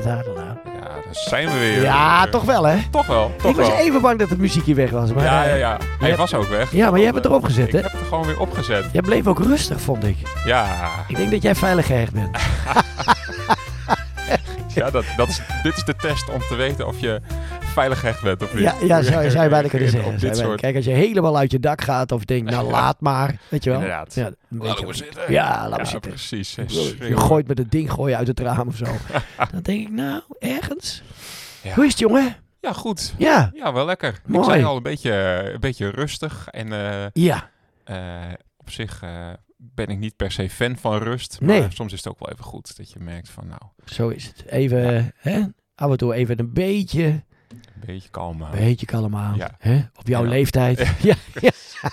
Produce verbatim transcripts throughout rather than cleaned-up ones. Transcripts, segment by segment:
daar nou? Ja, daar zijn we weer. Ja, Uh, toch wel, hè? Toch wel, toch ik was wel. even bang dat het muziekje weg was. Maar, ja, ja, uh, ja. Hij hebt... was ook weg. Ja, maar jij hebt het erop gezet, ik hè? Ik heb het er gewoon weer opgezet. Jij bleef ook rustig, vond ik. Ja. Ik denk dat jij veilig gehecht bent. ja, dat, dat is, dit is de test om te weten of je veilig gehecht bent of niet. Ja, ja zou, zou je bijna kunnen zeggen. Op dit soort... Kijk, als je helemaal uit je dak gaat of denkt, nou laat maar, weet je wel. Inderdaad. Ja, laten we zitten. Ja, laten we ja, zitten. precies. Je gooit met het ding gooi je uit het raam of zo. Dan denk ik, nou, ergens. Ja. Hoe is het, jongen? Ja, goed. Ja. Ja, wel lekker. Mooi. Ik zei al een beetje, een beetje rustig. En uh, ja. Uh, op zich uh, ben ik niet per se fan van rust. Maar nee. soms is het ook wel even goed dat je merkt van nou... Zo is het. Even, ja. hè? Af en toe even een beetje... Een beetje kalm aan. Een beetje kalm aan. Ja. Hè? Op jouw ja. leeftijd. ja. ja.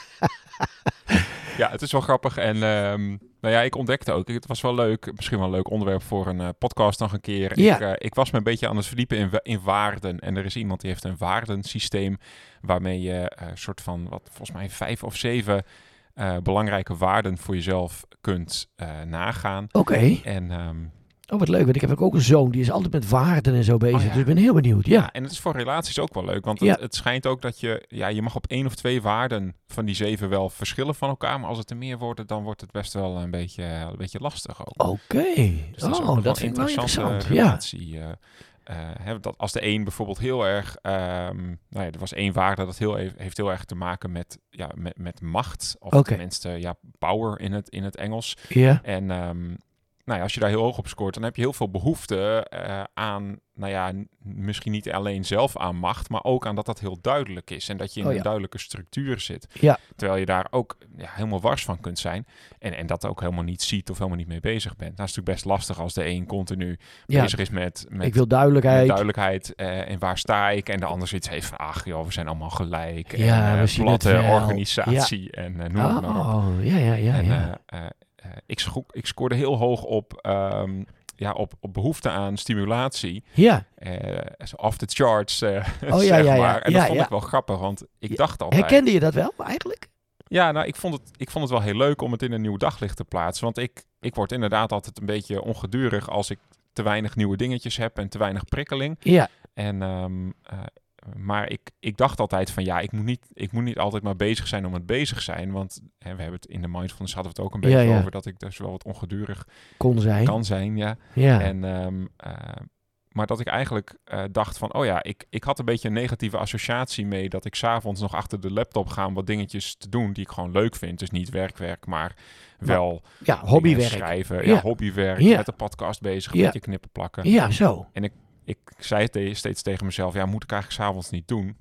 ja, het is wel grappig. En um, nou ja, ik ontdekte ook, het was wel leuk, misschien wel een leuk onderwerp voor een uh, podcast nog een keer. Ja. Ik, uh, ik was me een beetje aan het verdiepen in, in waarden. En er is iemand die heeft een waardensysteem waarmee je een uh, soort van, wat volgens mij vijf of zeven uh, belangrijke waarden voor jezelf kunt uh, nagaan. Oké. Okay. En... Um, Oh, wat leuk, want ik heb ook een zoon, die is altijd met waarden en zo bezig. Oh, ja. Dus ik ben heel benieuwd. Ja. ja, en het is voor relaties ook wel leuk, want het, ja. het schijnt ook dat je, ja, je mag op één of twee waarden van die zeven wel verschillen van elkaar, maar als het er meer worden, dan wordt het best wel een beetje, een beetje lastig ook. Oké, okay. dus dat, oh, dat vind ik wel interessant. Relatie. Ja. Uh, uh, hè, dat als de een bijvoorbeeld heel erg, um, nou ja, er was één waarde dat heel even, heeft heel erg te maken met, ja, met, met macht, of okay. tenminste, ja, power in het, in het Engels. Ja. En um, nou ja, als je daar heel hoog op scoort, dan heb je heel veel behoefte uh, aan, nou ja, n- misschien niet alleen zelf aan macht, maar ook aan dat dat heel duidelijk is. En dat je in oh, ja. een duidelijke structuur zit. Ja. Terwijl je daar ook ja, helemaal wars van kunt zijn. En, en dat ook helemaal niet ziet of helemaal niet mee bezig bent. Dat is natuurlijk best lastig als de een continu ja. bezig is met, met... Ik wil duidelijkheid. Met duidelijkheid uh, en waar sta ik? En de ander zoiets heeft van, ach joh, we zijn allemaal gelijk. Ja, en uh, platte organisatie ja. en uh, noem oh, het maar op. Ja, ja, ja. En, ja. Uh, uh, Uh, ik, scho- ik scoorde heel hoog op, um, ja, op, op behoefte aan stimulatie. Ja. Uh, off the charts, uh, oh, zeg ja, ja, maar. Ja, en dat ja, vond ja. ik wel grappig, want ik ja. dacht altijd... Herkende je dat wel, eigenlijk? Ja, nou, ik vond, het, ik vond het wel heel leuk om het in een nieuw daglicht te plaatsen. Want ik, ik word inderdaad altijd een beetje ongedurig als ik te weinig nieuwe dingetjes heb en te weinig prikkeling. Ja. En... Um, uh, Maar ik, ik dacht altijd van ja, ik moet, niet, ik moet niet altijd maar bezig zijn om het bezig zijn. Want hè, we hebben het in de mindfulness hadden we het ook een beetje ja, ja. over dat ik dus wel wat ongedurig kon zijn. kan zijn. Ja. ja. En, um, uh, maar dat ik eigenlijk uh, dacht van oh ja, ik, ik had een beetje een negatieve associatie mee dat ik 's avonds nog achter de laptop ga om wat dingetjes te doen die ik gewoon leuk vind. Dus niet werkwerk, maar wel ja, hobbywerk. Schrijven, ja. ja, hobbywerk, ja. met de podcast bezig, een ja. beetje knippen plakken. Ja, zo. En ik Ik zei het steeds tegen mezelf, ja, moet ik eigenlijk 's avonds niet doen.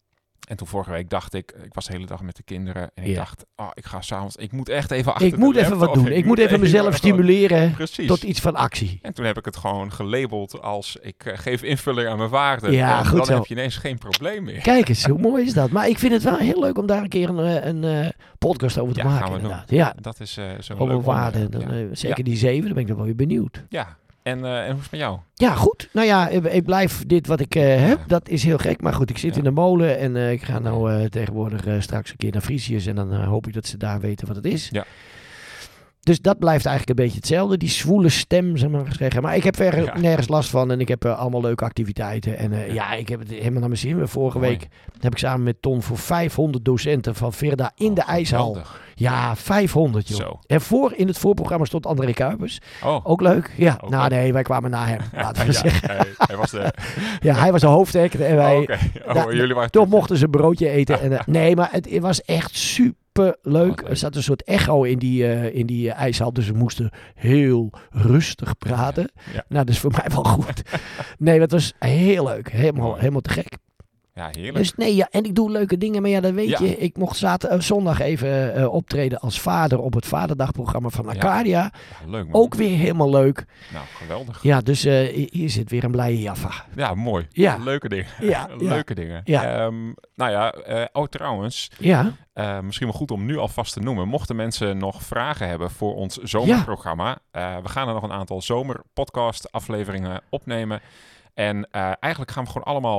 En toen vorige week dacht ik, ik was de hele dag met de kinderen. En ik ja. dacht, oh, ik ga 's avonds, ik moet echt even achter Ik moet even wat doen. Ik, ik moet even mezelf even stimuleren Precies. tot iets van actie. En toen heb ik het gewoon gelabeld als, ik uh, geef invulling aan mijn waarden. Ja, en goed dan zo. heb je ineens geen probleem meer. Kijk eens, hoe mooi is dat. Maar ik vind het wel heel leuk om daar een keer een, een, een podcast over te ja, maken. Gaan we inderdaad. Doen. Ja, dat is uh, zo'n over leuk waarden. Dan, ja. uh, zeker ja. die zeven, dan ben ik dan wel weer benieuwd. Ja. En, uh, en hoe is het met jou? Ja, goed. Nou ja, ik blijf dit wat ik uh, heb. Ja. Dat is heel gek. Maar goed, ik zit ja. in de molen. En uh, ik ga nou uh, tegenwoordig uh, straks een keer naar Frisius. En dan uh, hoop ik dat ze daar weten wat het is. Ja. Dus dat blijft eigenlijk een beetje hetzelfde. Die zwoele stem, zeg maar zeggen. Maar ik heb verder ja. nergens last van. En ik heb uh, allemaal leuke activiteiten. En uh, ja. ja, ik heb het helemaal naar mijn zin. Vorige Mooi. week heb ik samen met Ton voor vijfhonderd docenten van Verda in oh, de ijshal. Geweldig. Ja, vijfhonderd joh. Zo. En voor, in het voorprogramma stond André Kuipers. Oh. Ook leuk. Ja, okay. nou nee, wij kwamen na hem. Laten we ja, zeggen. Hij, hij was de... ja, hij was de hoofdact. En wij, oh, okay. oh, da, jullie waren toch mochten ze een broodje eten. En, uh, nee, maar het, het was echt super. Leuk. Er zat een soort echo in die, uh, in die uh, ijshal. Dus we moesten heel rustig praten. Ja, ja. Nou, dat is voor mij wel goed. Nee, dat was heel leuk. Helemaal, helemaal te gek. Ja, heerlijk. Dus nee, ja, en ik doe leuke dingen. Maar ja, dat weet ja. je. Ik mocht zaterdag, uh, zondag even uh, optreden als vader op het Vaderdagprogramma van Arcadia. Ja. Ja, leuk man. Ook weer helemaal leuk. Nou, geweldig. Ja, dus uh, hier zit weer een blije Jaffa. Ja, mooi. Ja. Leuke dingen. Ja. leuke ja. dingen. Ja. Um, nou ja, uh, oh trouwens. Ja. Uh, misschien wel goed om nu alvast te noemen. Mochten mensen nog vragen hebben voor ons zomerprogramma. Ja. Uh, we gaan er nog een aantal zomerpodcast afleveringen opnemen. En uh, eigenlijk gaan we gewoon allemaal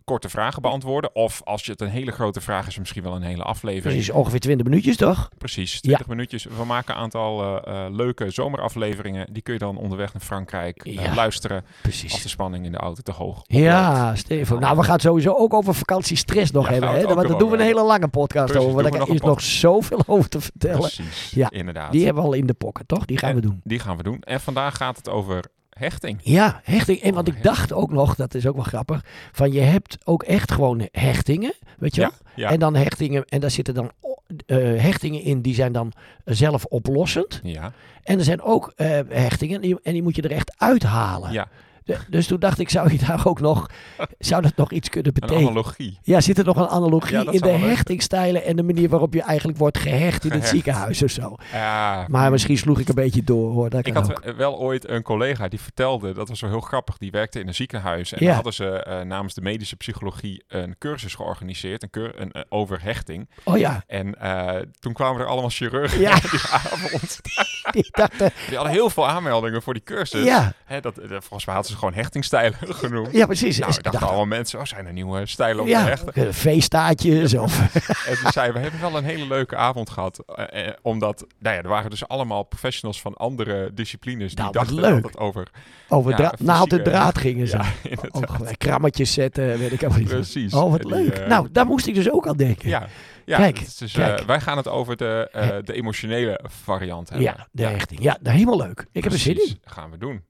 korte vragen beantwoorden. Of als je het een hele grote vraag is, misschien wel een hele aflevering. Precies, ongeveer twintig minuutjes, toch? Precies, twintig ja. minuutjes. We maken een aantal uh, uh, leuke zomerafleveringen. Die kun je dan onderweg naar Frankrijk uh, ja. luisteren. Precies. Als de spanning in de auto te hoog oploopt. Ja, Steven. Nou, we gaan het sowieso ook over vakantiestress nog ja, hebben. Hè? Want daar doen we een hele lange podcast Precies, over. Daar is nog zoveel over te vertellen. Precies, ja, inderdaad. Die hebben we al in de pocket, toch? Die gaan en, we doen. Die gaan we doen. En vandaag gaat het over hechting. Ja, hechting. En want ik dacht ook nog, dat is ook wel grappig, van je hebt ook echt gewoon hechtingen, weet je wel? Ja, ja. En dan hechtingen, en daar zitten dan uh, hechtingen in, die zijn dan zelf oplossend. Ja. En er zijn ook uh, hechtingen, en die, en die moet je er echt uithalen. Ja. De, dus toen dacht ik, zou je daar ook nog, zou dat nog iets kunnen betekenen? Een analogie. Ja, zit er nog een analogie ja, in de hechtingstijlen en de manier waarop je eigenlijk wordt gehecht in gehecht. het ziekenhuis of zo. Ja, maar misschien sloeg ik een beetje door, hoor. Dat ik kan had ook. wel ooit een collega die vertelde, dat was zo heel grappig, die werkte in een ziekenhuis. En ja. dan hadden ze uh, namens de medische psychologie een cursus georganiseerd, een cur- een, uh, over hechting. Oh ja. En uh, toen kwamen er allemaal chirurgen ja. die avond. die, dachten, die hadden heel veel aanmeldingen voor die cursus. Ja. Hè, dat, uh, volgens mij hadden ze gewoon hechtingstijlen genoemd. Ja, precies. Nou, ik dacht allemaal mensen, oh, zijn er nieuwe stijlen om ja, te hechten? Feeststaatjes ja. of... En toen zei we hebben wel een hele leuke avond gehad. Uh, uh, omdat, nou ja, er waren dus allemaal professionals van andere disciplines die nou, dachten leuk. dat het over... Over ja, dra- naald en draad gingen ze. Ja, oh, krammetjes zetten, weet ik ook niet. Precies. Oh, wat die, leuk. Uh, nou, daar moest ik dus ook aan denken. Ja, ja kijk, dus, kijk. Uh, wij gaan het over de, uh, de emotionele variant hebben. Ja, de hechting. Ja, ja, helemaal leuk. Ik Precies. heb er zin in. Gaan we doen.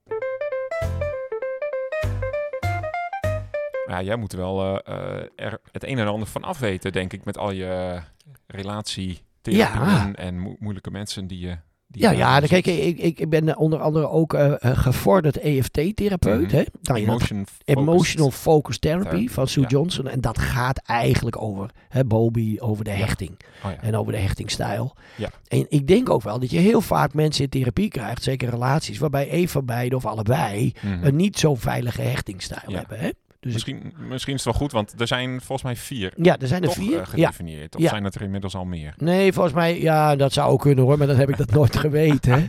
Ja, jij moet wel uh, er het een en ander van afweten, denk ik, met al je relatietherapieën ja. en mo- moeilijke mensen die je... Die ja, ja dan kijk, ik, ik ben onder andere ook uh, gevorderd E F T-therapeut. Mm-hmm. Hè? Nou, Emotion dat, emotional Focus Therapy, therapy van Sue ja. Johnson. En dat gaat eigenlijk over hè, Bowlby, over de ja. hechting. Oh, ja. En over de hechtingstijl. Ja. En ik denk ook wel dat je heel vaak mensen in therapie krijgt, zeker relaties, waarbij een van beiden of allebei mm-hmm. een niet zo veilige hechtingstijl ja. hebben. Hè? Dus misschien, ik, misschien is het wel goed, want er zijn volgens mij vier. Ja, er zijn er toch, vier. Uh, gedefinieerd. Ja. Of ja. zijn het er inmiddels al meer? Nee, volgens mij, ja, dat zou ook kunnen hoor, maar dan heb ik dat nooit geweten.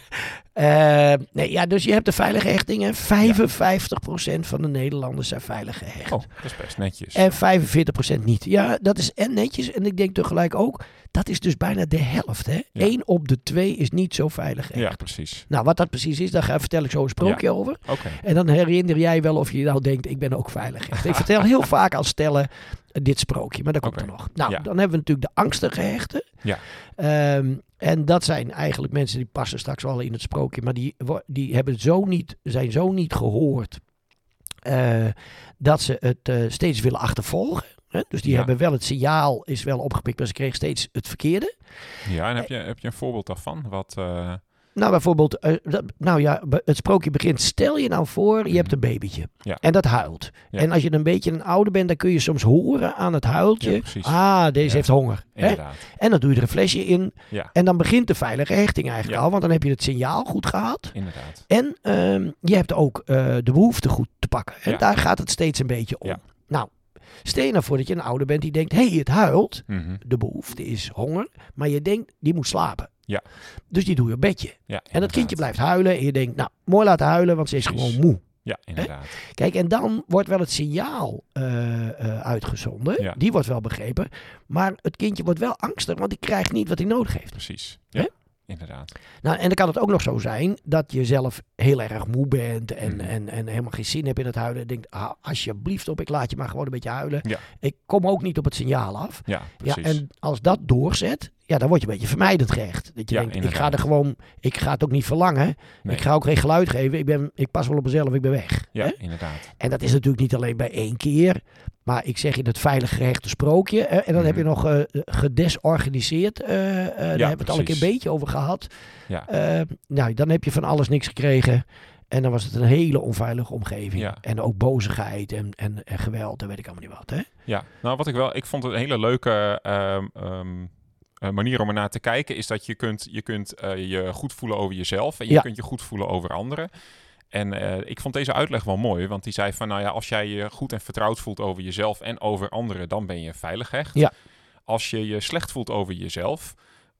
uh, nee, ja, dus je hebt de veilige hechtingen. vijfenvijftig procent van de Nederlanders zijn veilig gehecht. Oh, dat is best netjes. En vijfenveertig procent niet. Ja, dat is en netjes. En ik denk tegelijk ook, dat is dus bijna de helft. Hè? Ja. Eén op de twee is niet zo veilig gehecht. Ja, precies. Nou, wat dat precies is, daar vertel ik zo een sprookje ja. over. Okay. En dan herinner jij wel of je nou denkt, ik ben ook veilig gehecht. Ik vertel heel vaak aan stellen dit sprookje, maar dat komt okay. er nog. Nou, ja. dan hebben we natuurlijk de angstige hechten. Ja. Um, en dat zijn eigenlijk mensen die passen straks wel in het sprookje, maar die, die hebben zo niet, zijn zo niet gehoord uh, dat ze het uh, steeds willen achtervolgen. Hè? Dus die ja. hebben wel het signaal, is wel opgepikt, maar ze kregen steeds het verkeerde. Ja, en heb je, heb je een voorbeeld daarvan? Wat... Uh... Nou, bijvoorbeeld, uh, dat, nou ja, het sprookje begint. Stel je nou voor, je hebt een babytje. Ja. En dat huilt. Ja. En als je een beetje een ouder bent, dan kun je soms horen aan het huiltje. Ja, ah, deze ja. heeft honger. Hè? En dan doe je er een flesje in. Ja. En dan begint de veilige hechting eigenlijk ja. al. Want dan heb je het signaal goed gehad. Inderdaad. En um, je hebt ook uh, de behoefte goed te pakken. En ja. daar gaat het steeds een beetje om. Ja. Nou, stel je nou voor dat je een ouder bent die denkt, hé, hey, het huilt. Mm-hmm. De behoefte is honger. Maar je denkt, die moet slapen. Ja. Dus die doe je op bedje. Ja, en dat kindje blijft huilen. En je denkt, nou, mooi laten huilen, want ze is Precies. gewoon moe. Ja, inderdaad. He? Kijk, en dan wordt wel het signaal uh, uh, uitgezonden. Ja. Die wordt wel begrepen. Maar het kindje wordt wel angstig, want die krijgt niet wat hij nodig heeft. Precies. Ja. He? Inderdaad. Nou, en dan kan het ook nog zo zijn dat je zelf heel erg moe bent en, mm. en, en helemaal geen zin hebt in het huilen. En denkt, ah, alsjeblieft op, ik laat je maar gewoon een beetje huilen. Ja. Ik kom ook niet op het signaal af. Ja, precies. Ja, en als dat doorzet, ja, dan word je een beetje vermijdend gehecht. Dat je ja, denkt, inderdaad. ik ga er gewoon, ik ga het ook niet verlangen. Nee. Ik ga ook geen geluid geven. Ik, ben, ik pas wel op mezelf, ik ben weg. Ja, hè? inderdaad. En dat is natuurlijk niet alleen bij één keer. Maar ik zeg in het veilig gehechte sprookje. Hè, en dan mm-hmm. heb je nog uh, gedesorganiseerd. Uh, uh, ja, daar hebben we het al een keer een beetje over gehad. Ja. Uh, nou, dan heb je van alles niks gekregen. En dan was het een hele onveilige omgeving. Ja. En ook bozigheid en, en, en geweld. En weet ik allemaal niet wat. Hè? Ja, nou wat ik wel... Ik vond het een hele leuke... Um, um... Uh, manier om ernaar te kijken is dat je kunt je, kunt, uh, je goed voelen over jezelf en je ja. kunt je goed voelen over anderen. En uh, ik vond deze uitleg wel mooi, want die zei van nou ja, als jij je goed en vertrouwd voelt over jezelf en over anderen, dan ben je veilig gehecht. Ja. Als je je slecht voelt over jezelf,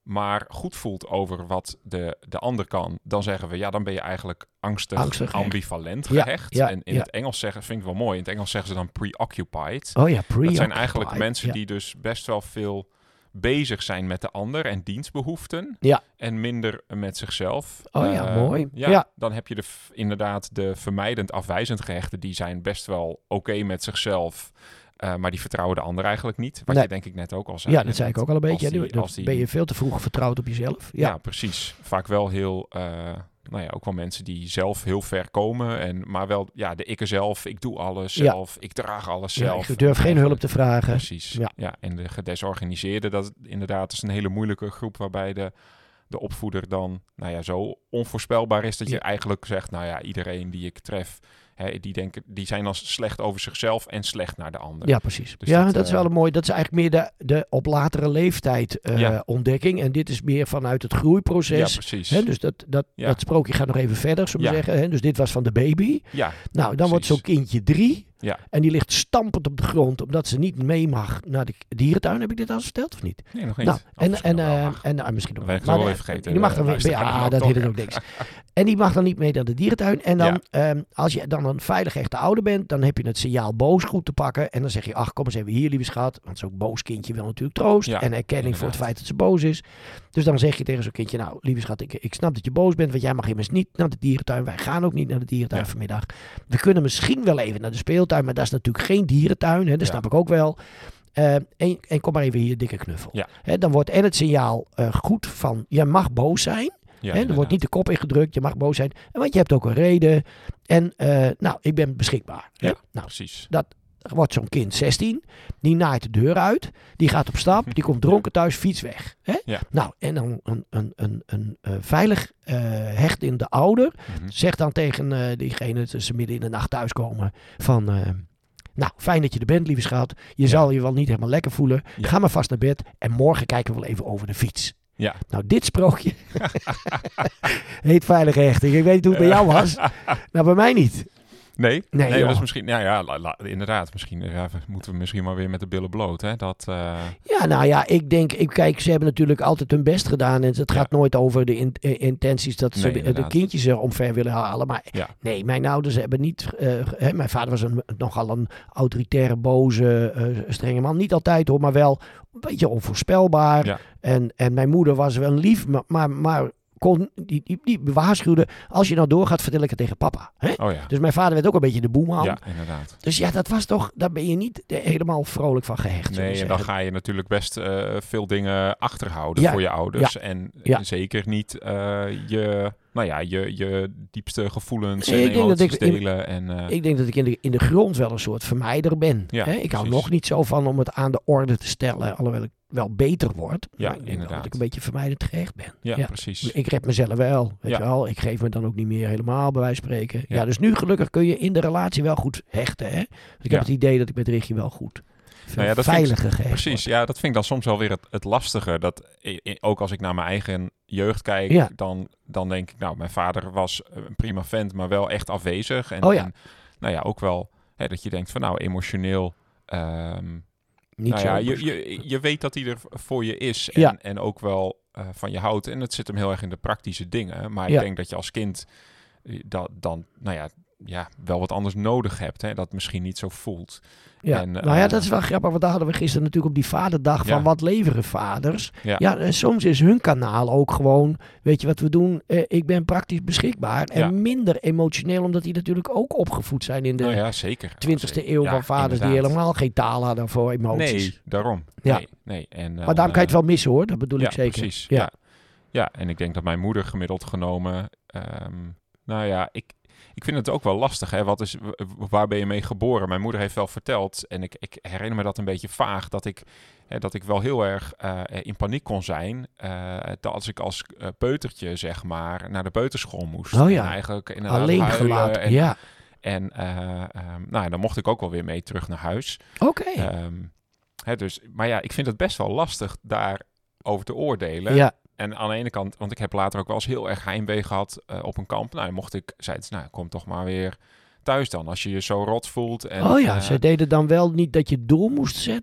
maar goed voelt over wat de, de ander kan, dan zeggen we, ja, dan ben je eigenlijk angstig, Angstig, ambivalent ja, gehecht. ja, en in ja. het Engels zeggen, vind ik wel mooi, in het Engels zeggen ze dan preoccupied. Oh ja, pre Dat zijn eigenlijk mensen ja. die dus best wel veel bezig zijn met de ander en dienstbehoeften. Ja. En minder met zichzelf. Oh ja, uh, mooi. Ja, ja, dan heb je de, inderdaad de vermijdend afwijzend gehechten. Die zijn best wel oké okay met zichzelf. Uh, maar die vertrouwen de ander eigenlijk niet. Wat nee. je denk ik net ook al zei. Ja, dat zei ik ook al een beetje. Die, dan die, ben je veel te vroeg vertrouwd op jezelf. Ja, ja precies. Vaak wel heel... Uh, nou ja, ook wel mensen die zelf heel ver komen. En, maar wel, ja, de ikke zelf. Ik doe alles zelf. Ja. Ik draag alles zelf. Ja, ik durf geen hulp te vragen. Precies. Ja. ja, en de gedesorganiseerde, dat inderdaad is een hele moeilijke groep waarbij de, de opvoeder dan, nou ja, zo onvoorspelbaar is dat je ja. eigenlijk zegt, nou ja, iedereen die ik tref, hè, die denken, die zijn dan slecht over zichzelf en slecht naar de ander. Ja, precies. Dus ja, dat, dat is wel een mooi. Dat is eigenlijk meer de, de op latere leeftijd uh, ja. ontdekking. En dit is meer vanuit het groeiproces. Ja, precies. Hè, dus dat, dat, ja. dat sprookje gaat nog even verder, zullen we ja. zeggen. Hè? Dus dit was van de baby. Ja, nou, dan precies. wordt zo'n kindje drie. Ja. En die ligt stampend op de grond, omdat ze niet mee mag naar de dierentuin. Heb ik dit al eens verteld of niet? Nee, nog niet. Nou, en, oh, en, uh, en uh, misschien nog wel. Maar wel even vergeten. Die mag dan weer, ja, dat heet ook niks. En die mag dan niet mee naar de dierentuin. En dan, ja. um, als je dan een veilig echte ouder bent, dan heb je het signaal boos goed te pakken. En dan zeg je, ach, kom eens even hier, lieve schat. Want zo'n boos kindje wil natuurlijk troost. Ja, en erkenning inderdaad. Voor het feit dat ze boos is. Dus dan zeg je tegen zo'n kindje, nou, lieve schat, ik, ik snap dat je boos bent, want jij mag immers niet naar de dierentuin. Wij gaan ook niet naar de dierentuin ja. vanmiddag. We kunnen misschien wel even naar de speeltuin, maar dat is natuurlijk geen dierentuin. Hè, dat ja. snap ik ook wel. Uh, en, en kom maar even hier, dikke knuffel. Ja. Hè, dan wordt en het signaal uh, goed van, je mag boos zijn. Ja, He, er wordt niet de kop ingedrukt, je mag boos zijn. Want je hebt ook een reden. En uh, nou, ik ben beschikbaar. Ja, nou, precies. Dat wordt zo'n kind zestien. Die naait de deur uit. Die gaat op stap. Die komt dronken thuis, fiets weg. He? Ja. Nou, en dan een, een, een, een uh, veilig uh, hecht in de ouder. Mm-hmm. Zegt dan tegen uh, diegene, dat ze midden in de nacht thuiskomen, van... Uh, nou, fijn dat je er bent, lieve schat. Je ja. zal je wel niet helemaal lekker voelen. Ja. Ga maar vast naar bed. En morgen kijken we wel even over de fiets. Ja. Nou, dit sprookje heet veilige hechting. Ik weet niet hoe het bij jou was. Nou, bij mij niet. Nee, nee, nee dat is misschien, ja, ja, la, la, inderdaad. Misschien ja, moeten we misschien maar weer met de billen bloot. Hè? Dat, uh... Ja, nou ja, ik denk, ik, kijk, ze hebben natuurlijk altijd hun best gedaan. En het gaat ja. nooit over de in, uh, intenties dat ze nee, de, de kindjes er omver willen halen. Maar ja. nee, mijn ouders hebben niet, uh, hè, mijn vader was een, nogal een autoritaire, boze, uh, strenge man. Niet altijd hoor, maar wel een beetje onvoorspelbaar. Ja. En, en mijn moeder was wel lief, maar... maar, maar Kon, die, die, die waarschuwde, als je nou doorgaat, vertel ik het tegen papa. Hè? Oh ja. Dus mijn vader werd ook een beetje de boeman. Ja, inderdaad. Dus ja, dat was toch, daar ben je niet helemaal vrolijk van gehecht. Nee, en dan ga je natuurlijk best uh, veel dingen achterhouden ja. voor je ouders. Ja. En ja. zeker niet uh, je, nou ja, je, je diepste gevoelens nee, en emoties delen. En, uh, ik denk dat ik in de, in de grond wel een soort vermijder ben. Ja, hè? Ik hou nog niet zo van om het aan de orde te stellen, alhoewel ik wel beter wordt. Ja, ik denk inderdaad. dat ik een beetje vermijdend gerecht ben. Ja, ja, precies. Ik red mezelf wel, weet ja. je wel. Ik geef me dan ook niet meer helemaal, bij wijze van spreken. Ja. ja, dus nu gelukkig kun je in de relatie wel goed hechten, hè. Dus ik ja. heb het idee dat ik met Richie wel goed nou ja, dat veiliger vind ik, gehecht Precies, wordt. ja, dat vind ik dan soms wel weer het, het lastige. Dat, ook als ik naar mijn eigen jeugd kijk, ja. dan, dan denk ik, nou, mijn vader was een prima vent, maar wel echt afwezig. En, oh ja. en nou ja, ook wel hè, dat je denkt van, nou, emotioneel... Um, Niet nou zo ja, je, je, je weet dat hij er voor je is en, ja. en ook wel uh, van je houdt. En het zit hem heel erg in de praktische dingen. Maar ja. ik denk dat je als kind dat dan, nou ja, ja, wel wat anders nodig hebt. Hè? Dat misschien niet zo voelt. Ja, en, nou ja, uh, dat is wel grappig. Want daar hadden we gisteren natuurlijk op die vaderdag van ja. wat leveren vaders. Ja. ja, en soms is hun kanaal ook gewoon, weet je wat we doen? Uh, ik ben praktisch beschikbaar en ja. minder emotioneel, omdat die natuurlijk ook opgevoed zijn in de nou ja, zeker. twintigste eeuw ja, van vaders inderdaad. die helemaal geen taal hadden voor emoties. Nee, daarom. Ja. Nee, nee. En, uh, maar daarom kan je het wel missen hoor, dat bedoel ja, ik zeker. Precies. Ja. Ja. ja, en ik denk dat mijn moeder gemiddeld genomen, um, nou ja, ik... Ik vind het ook wel lastig, hè? Wat is, waar ben je mee geboren? Mijn moeder heeft wel verteld, en ik, ik herinner me dat een beetje vaag, dat ik, hè, dat ik wel heel erg uh, in paniek kon zijn uh, dat als ik als uh, peutertje, zeg maar, naar de peuterschool moest. Oh ja, en eigenlijk inderdaad alleen huilen gelaten, en, ja. En uh, um, nou, dan mocht ik ook wel weer mee terug naar huis. Oké. Okay. Um, dus, maar ja, ik vind het best wel lastig daarover te oordelen. Ja. En aan de ene kant, want ik heb later ook wel eens heel erg heimwee gehad uh, op een kamp. Nou, mocht ik, zei het, nou, kom toch maar weer thuis dan, als je je zo rot voelt. En, oh ja, uh, ze deden dan wel niet dat je doel moest zetten?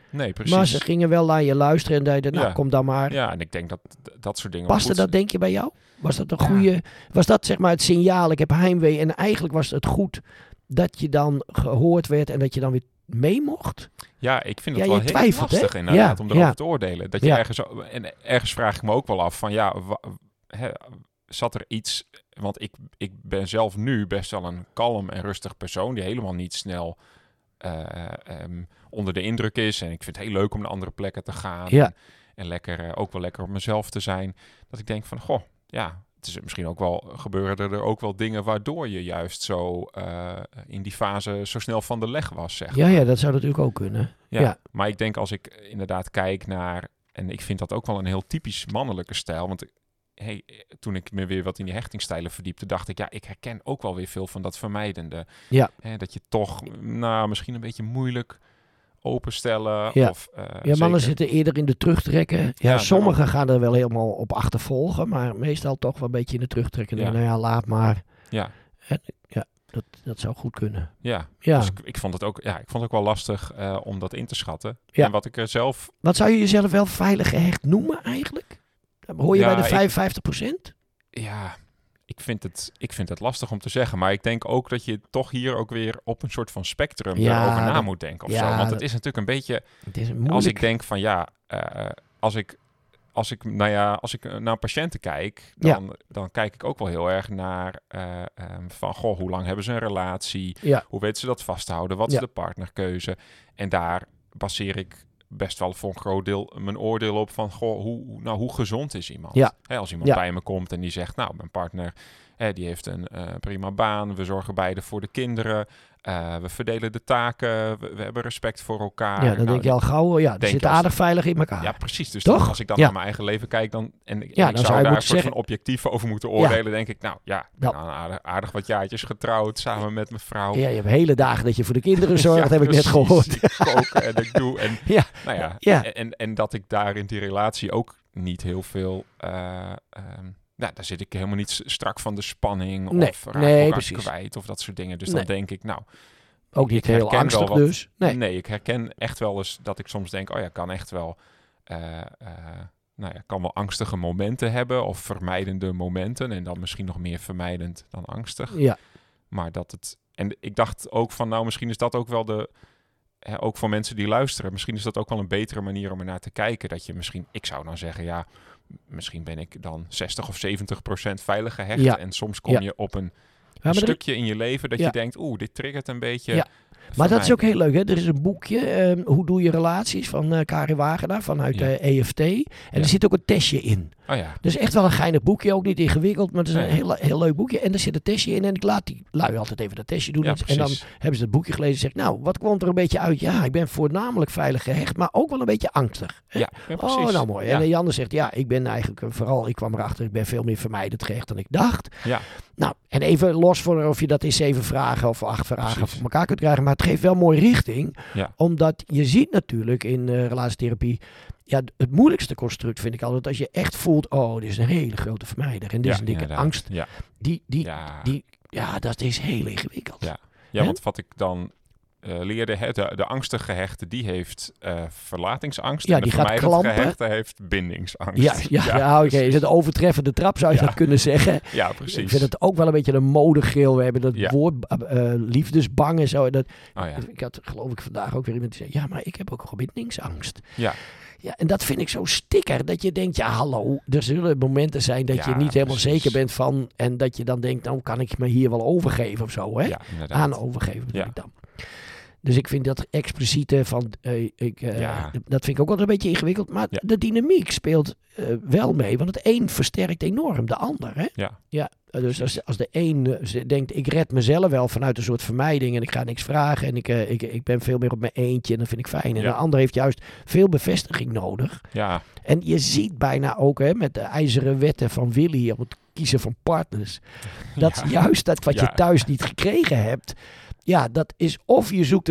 Nee, precies. Maar ze gingen wel naar je luisteren en zeiden, nou, Ja. kom dan maar. Ja, en ik denk dat dat soort dingen... Paste goed dat, denk je, bij jou? Was dat een Ja. goede... Was dat, zeg maar, het signaal, ik heb heimwee. En eigenlijk was het goed dat je dan gehoord werd en dat je dan weer mee mocht? Ja, ik vind Ja, het je wel heel twijfelt, hè? lastig inderdaad Ja, om erover ja. te oordelen. Dat je Ja. ergens... En ergens vraag ik me ook wel af van ja, wa- hè, zat er iets... Want ik, ik ben zelf nu best wel een kalm en rustig persoon die helemaal niet snel uh, um, onder de indruk is. En ik vind het heel leuk om naar andere plekken te gaan. Ja. En, en lekker, uh, ook wel lekker op mezelf te zijn. Dat ik denk van, goh, ja, het is misschien ook wel, gebeuren er ook wel dingen waardoor je juist zo uh, in die fase zo snel van de leg was, zeg Ja, maar. ja, dat zou natuurlijk ook kunnen. Ja, Ja. maar ik denk als ik inderdaad kijk naar... En ik vind dat ook wel een heel typisch mannelijke stijl. Want hey, toen ik me weer wat in die hechtingstijlen verdiepte, dacht ik, ja, ik herken ook wel weer veel van dat vermijdende. Ja. Hè, dat je toch, nou, misschien een beetje moeilijk openstellen. Ja. Of, uh, Ja, mannen zeker... zitten eerder in de terugtrekken. Ja, Ja, sommigen daarom. gaan er wel helemaal op achtervolgen, maar meestal toch wel een beetje in de terugtrekken. Ja. Nou ja, laat maar. Ja. En, ja, dat, dat zou goed kunnen. Ja, Ja. dus ik, ik vond het ook, ja, ik vond het ook wel lastig uh, om dat in te schatten. Ja. En wat ik er zelf... Wat zou je jezelf wel veilig gehecht noemen eigenlijk? Hoor je Ja, bij de ik- vijfenvijftig procent? Ja, ik vind, het, ik vind het lastig om te zeggen. Maar ik denk ook dat je toch hier ook weer op een soort van spectrum Ja, erover na dat- moet denken. Of ja, zo. Want het dat- is natuurlijk een beetje... Het is moeilijk. Als ik denk van ja, uh, als ik... Als ik, nou ja, als ik naar patiënten kijk, dan, Ja. dan kijk ik ook wel heel erg naar uh, um, van, goh, hoe lang hebben ze een relatie? Ja. Hoe weten ze dat vasthouden? Wat Ja. is de partnerkeuze? En daar baseer ik best wel voor een groot deel mijn oordeel op van, goh, hoe, nou, hoe gezond is iemand? Ja. Hè, als iemand Ja. bij me komt en die zegt, nou, mijn partner, hè, die heeft een uh, prima baan, we zorgen beide voor de kinderen, uh, we verdelen de taken, we, we hebben respect voor elkaar. Ja, dan Nou, denk je al gauw, ja, die denk zit je als- aardig veilig in elkaar. ja, precies. Dus Toch? dan, als ik dan Ja. naar mijn eigen leven kijk, dan en, en Ja, ik dan zou zou je daar een moeten soort zeggen- van objectief over moeten oordelen, denk ik, nou ja, ik ben Nou. al aardig, aardig wat jaartjes getrouwd samen met mijn vrouw. Ja, je hebt hele dagen dat je voor de kinderen zorgt, Ja, heb ik net precies. gehoord. Ik kook en ik doe. En, Ja. nou ja, Ja. En, en dat ik daar in die relatie ook niet heel veel... Uh, um, nou, daar zit ik helemaal niet s- strak van de spanning Nee, of raak nee, elkaar precies. kwijt of dat soort dingen. Dus Nee. dan denk ik, nou... Ook niet ik heel herken angstig wel wat- dus. Nee. Nee, ik herken echt wel eens dat ik soms denk, oh ja, ik kan echt wel... Uh, uh, nou ja, kan wel angstige momenten hebben of vermijdende momenten. En dan misschien nog meer vermijdend dan angstig. Ja. Maar dat het... En ik dacht ook van, nou, misschien is dat ook wel de... Hè, ook voor mensen die luisteren, misschien is dat ook wel een betere manier om er naar te kijken. Dat je misschien, ik zou dan zeggen, ja, misschien ben ik dan zestig of zeventig procent veilig gehecht. Ja. En soms kom Ja. je op een, Ja, een maar er- stukje in je leven dat Ja. je denkt, oeh, dit triggert een beetje. Ja. Maar dat is ook heel leuk, hè? Er is een boekje, ehm, Hoe doe je relaties, van uh, Karin Wagenaar, vanuit Ja. uh, E F T. En Ja. er zit ook een testje in. Oh ja, Dus echt wel een geinig boekje, ook niet ingewikkeld, maar het is een Nee. heel, heel leuk boekje. En er zit een testje in en ik laat die lui altijd even dat testje doen. ja, en dan precies. hebben ze het boekje gelezen en zeg ik, nou, wat komt er een beetje uit? Ja, ik ben voornamelijk veilig gehecht, maar ook wel een beetje angstig. Hè? Ja, ja, precies. Oh, nou mooi. Ja. En Janne zegt, ja, ik ben eigenlijk, uh, vooral, ik kwam erachter, ik ben veel meer vermijdend gehecht dan ik dacht. Ja. Nou, en even los voor of je dat in zeven vragen of acht vragen Precies. voor elkaar kunt krijgen, maar het geeft wel mooi richting. Ja. Omdat je ziet natuurlijk in uh, relatietherapie, ja, d- het moeilijkste construct vind ik altijd als je echt voelt, oh, dit is een hele grote vermijder en dit is Ja, een dikke inderdaad. angst. Ja. Die, die, Ja. die, ja, dat is heel ingewikkeld. Ja. Ja, Hè? want wat ik dan uh, leerde, hè, de, de angstige gehechte, die heeft uh, verlatingsangst. Ja, en de die gaat vermijdend klampen. gehechte heeft bindingsangst. Ja, ja, ja, oké. Is het de overtreffende trap, zou je Ja. dat kunnen zeggen? Ja, Ik precies. vind het ook wel een beetje een modegeel. We hebben dat Ja. woord uh, liefdesbang en zo. Dat, Oh ja. Ik had geloof ik vandaag ook weer iemand die zei, ja, maar ik heb ook bindingsangst. Ja. Ja, en dat vind ik zo stikker, dat je denkt, ja, hallo, er zullen momenten zijn dat Ja, je niet helemaal precies. zeker bent van, en dat je dan denkt, nou kan ik me hier wel overgeven of zo, hè? Ja, inderdaad. Aan overgeven bedoel Ja. ik dan. Dus ik vind dat expliciete van, uh, ik, uh, Ja. dat vind ik ook altijd een beetje ingewikkeld, maar Ja. de dynamiek speelt uh, wel mee, want het een versterkt enorm de ander, hè? Ja. Ja, dus als, als de een uh, denkt, ik red mezelf wel vanuit een soort vermijding en ik ga niks vragen en ik, uh, ik, ik ben veel meer op mijn eentje en dat vind ik fijn. En Ja. de ander heeft juist veel bevestiging nodig. Ja. En je ziet bijna ook hè, met de ijzeren wetten van Willy op het kiezen van partners, dat Ja. juist dat wat Ja. je thuis niet gekregen hebt, ja, dat is of je zoekt het weer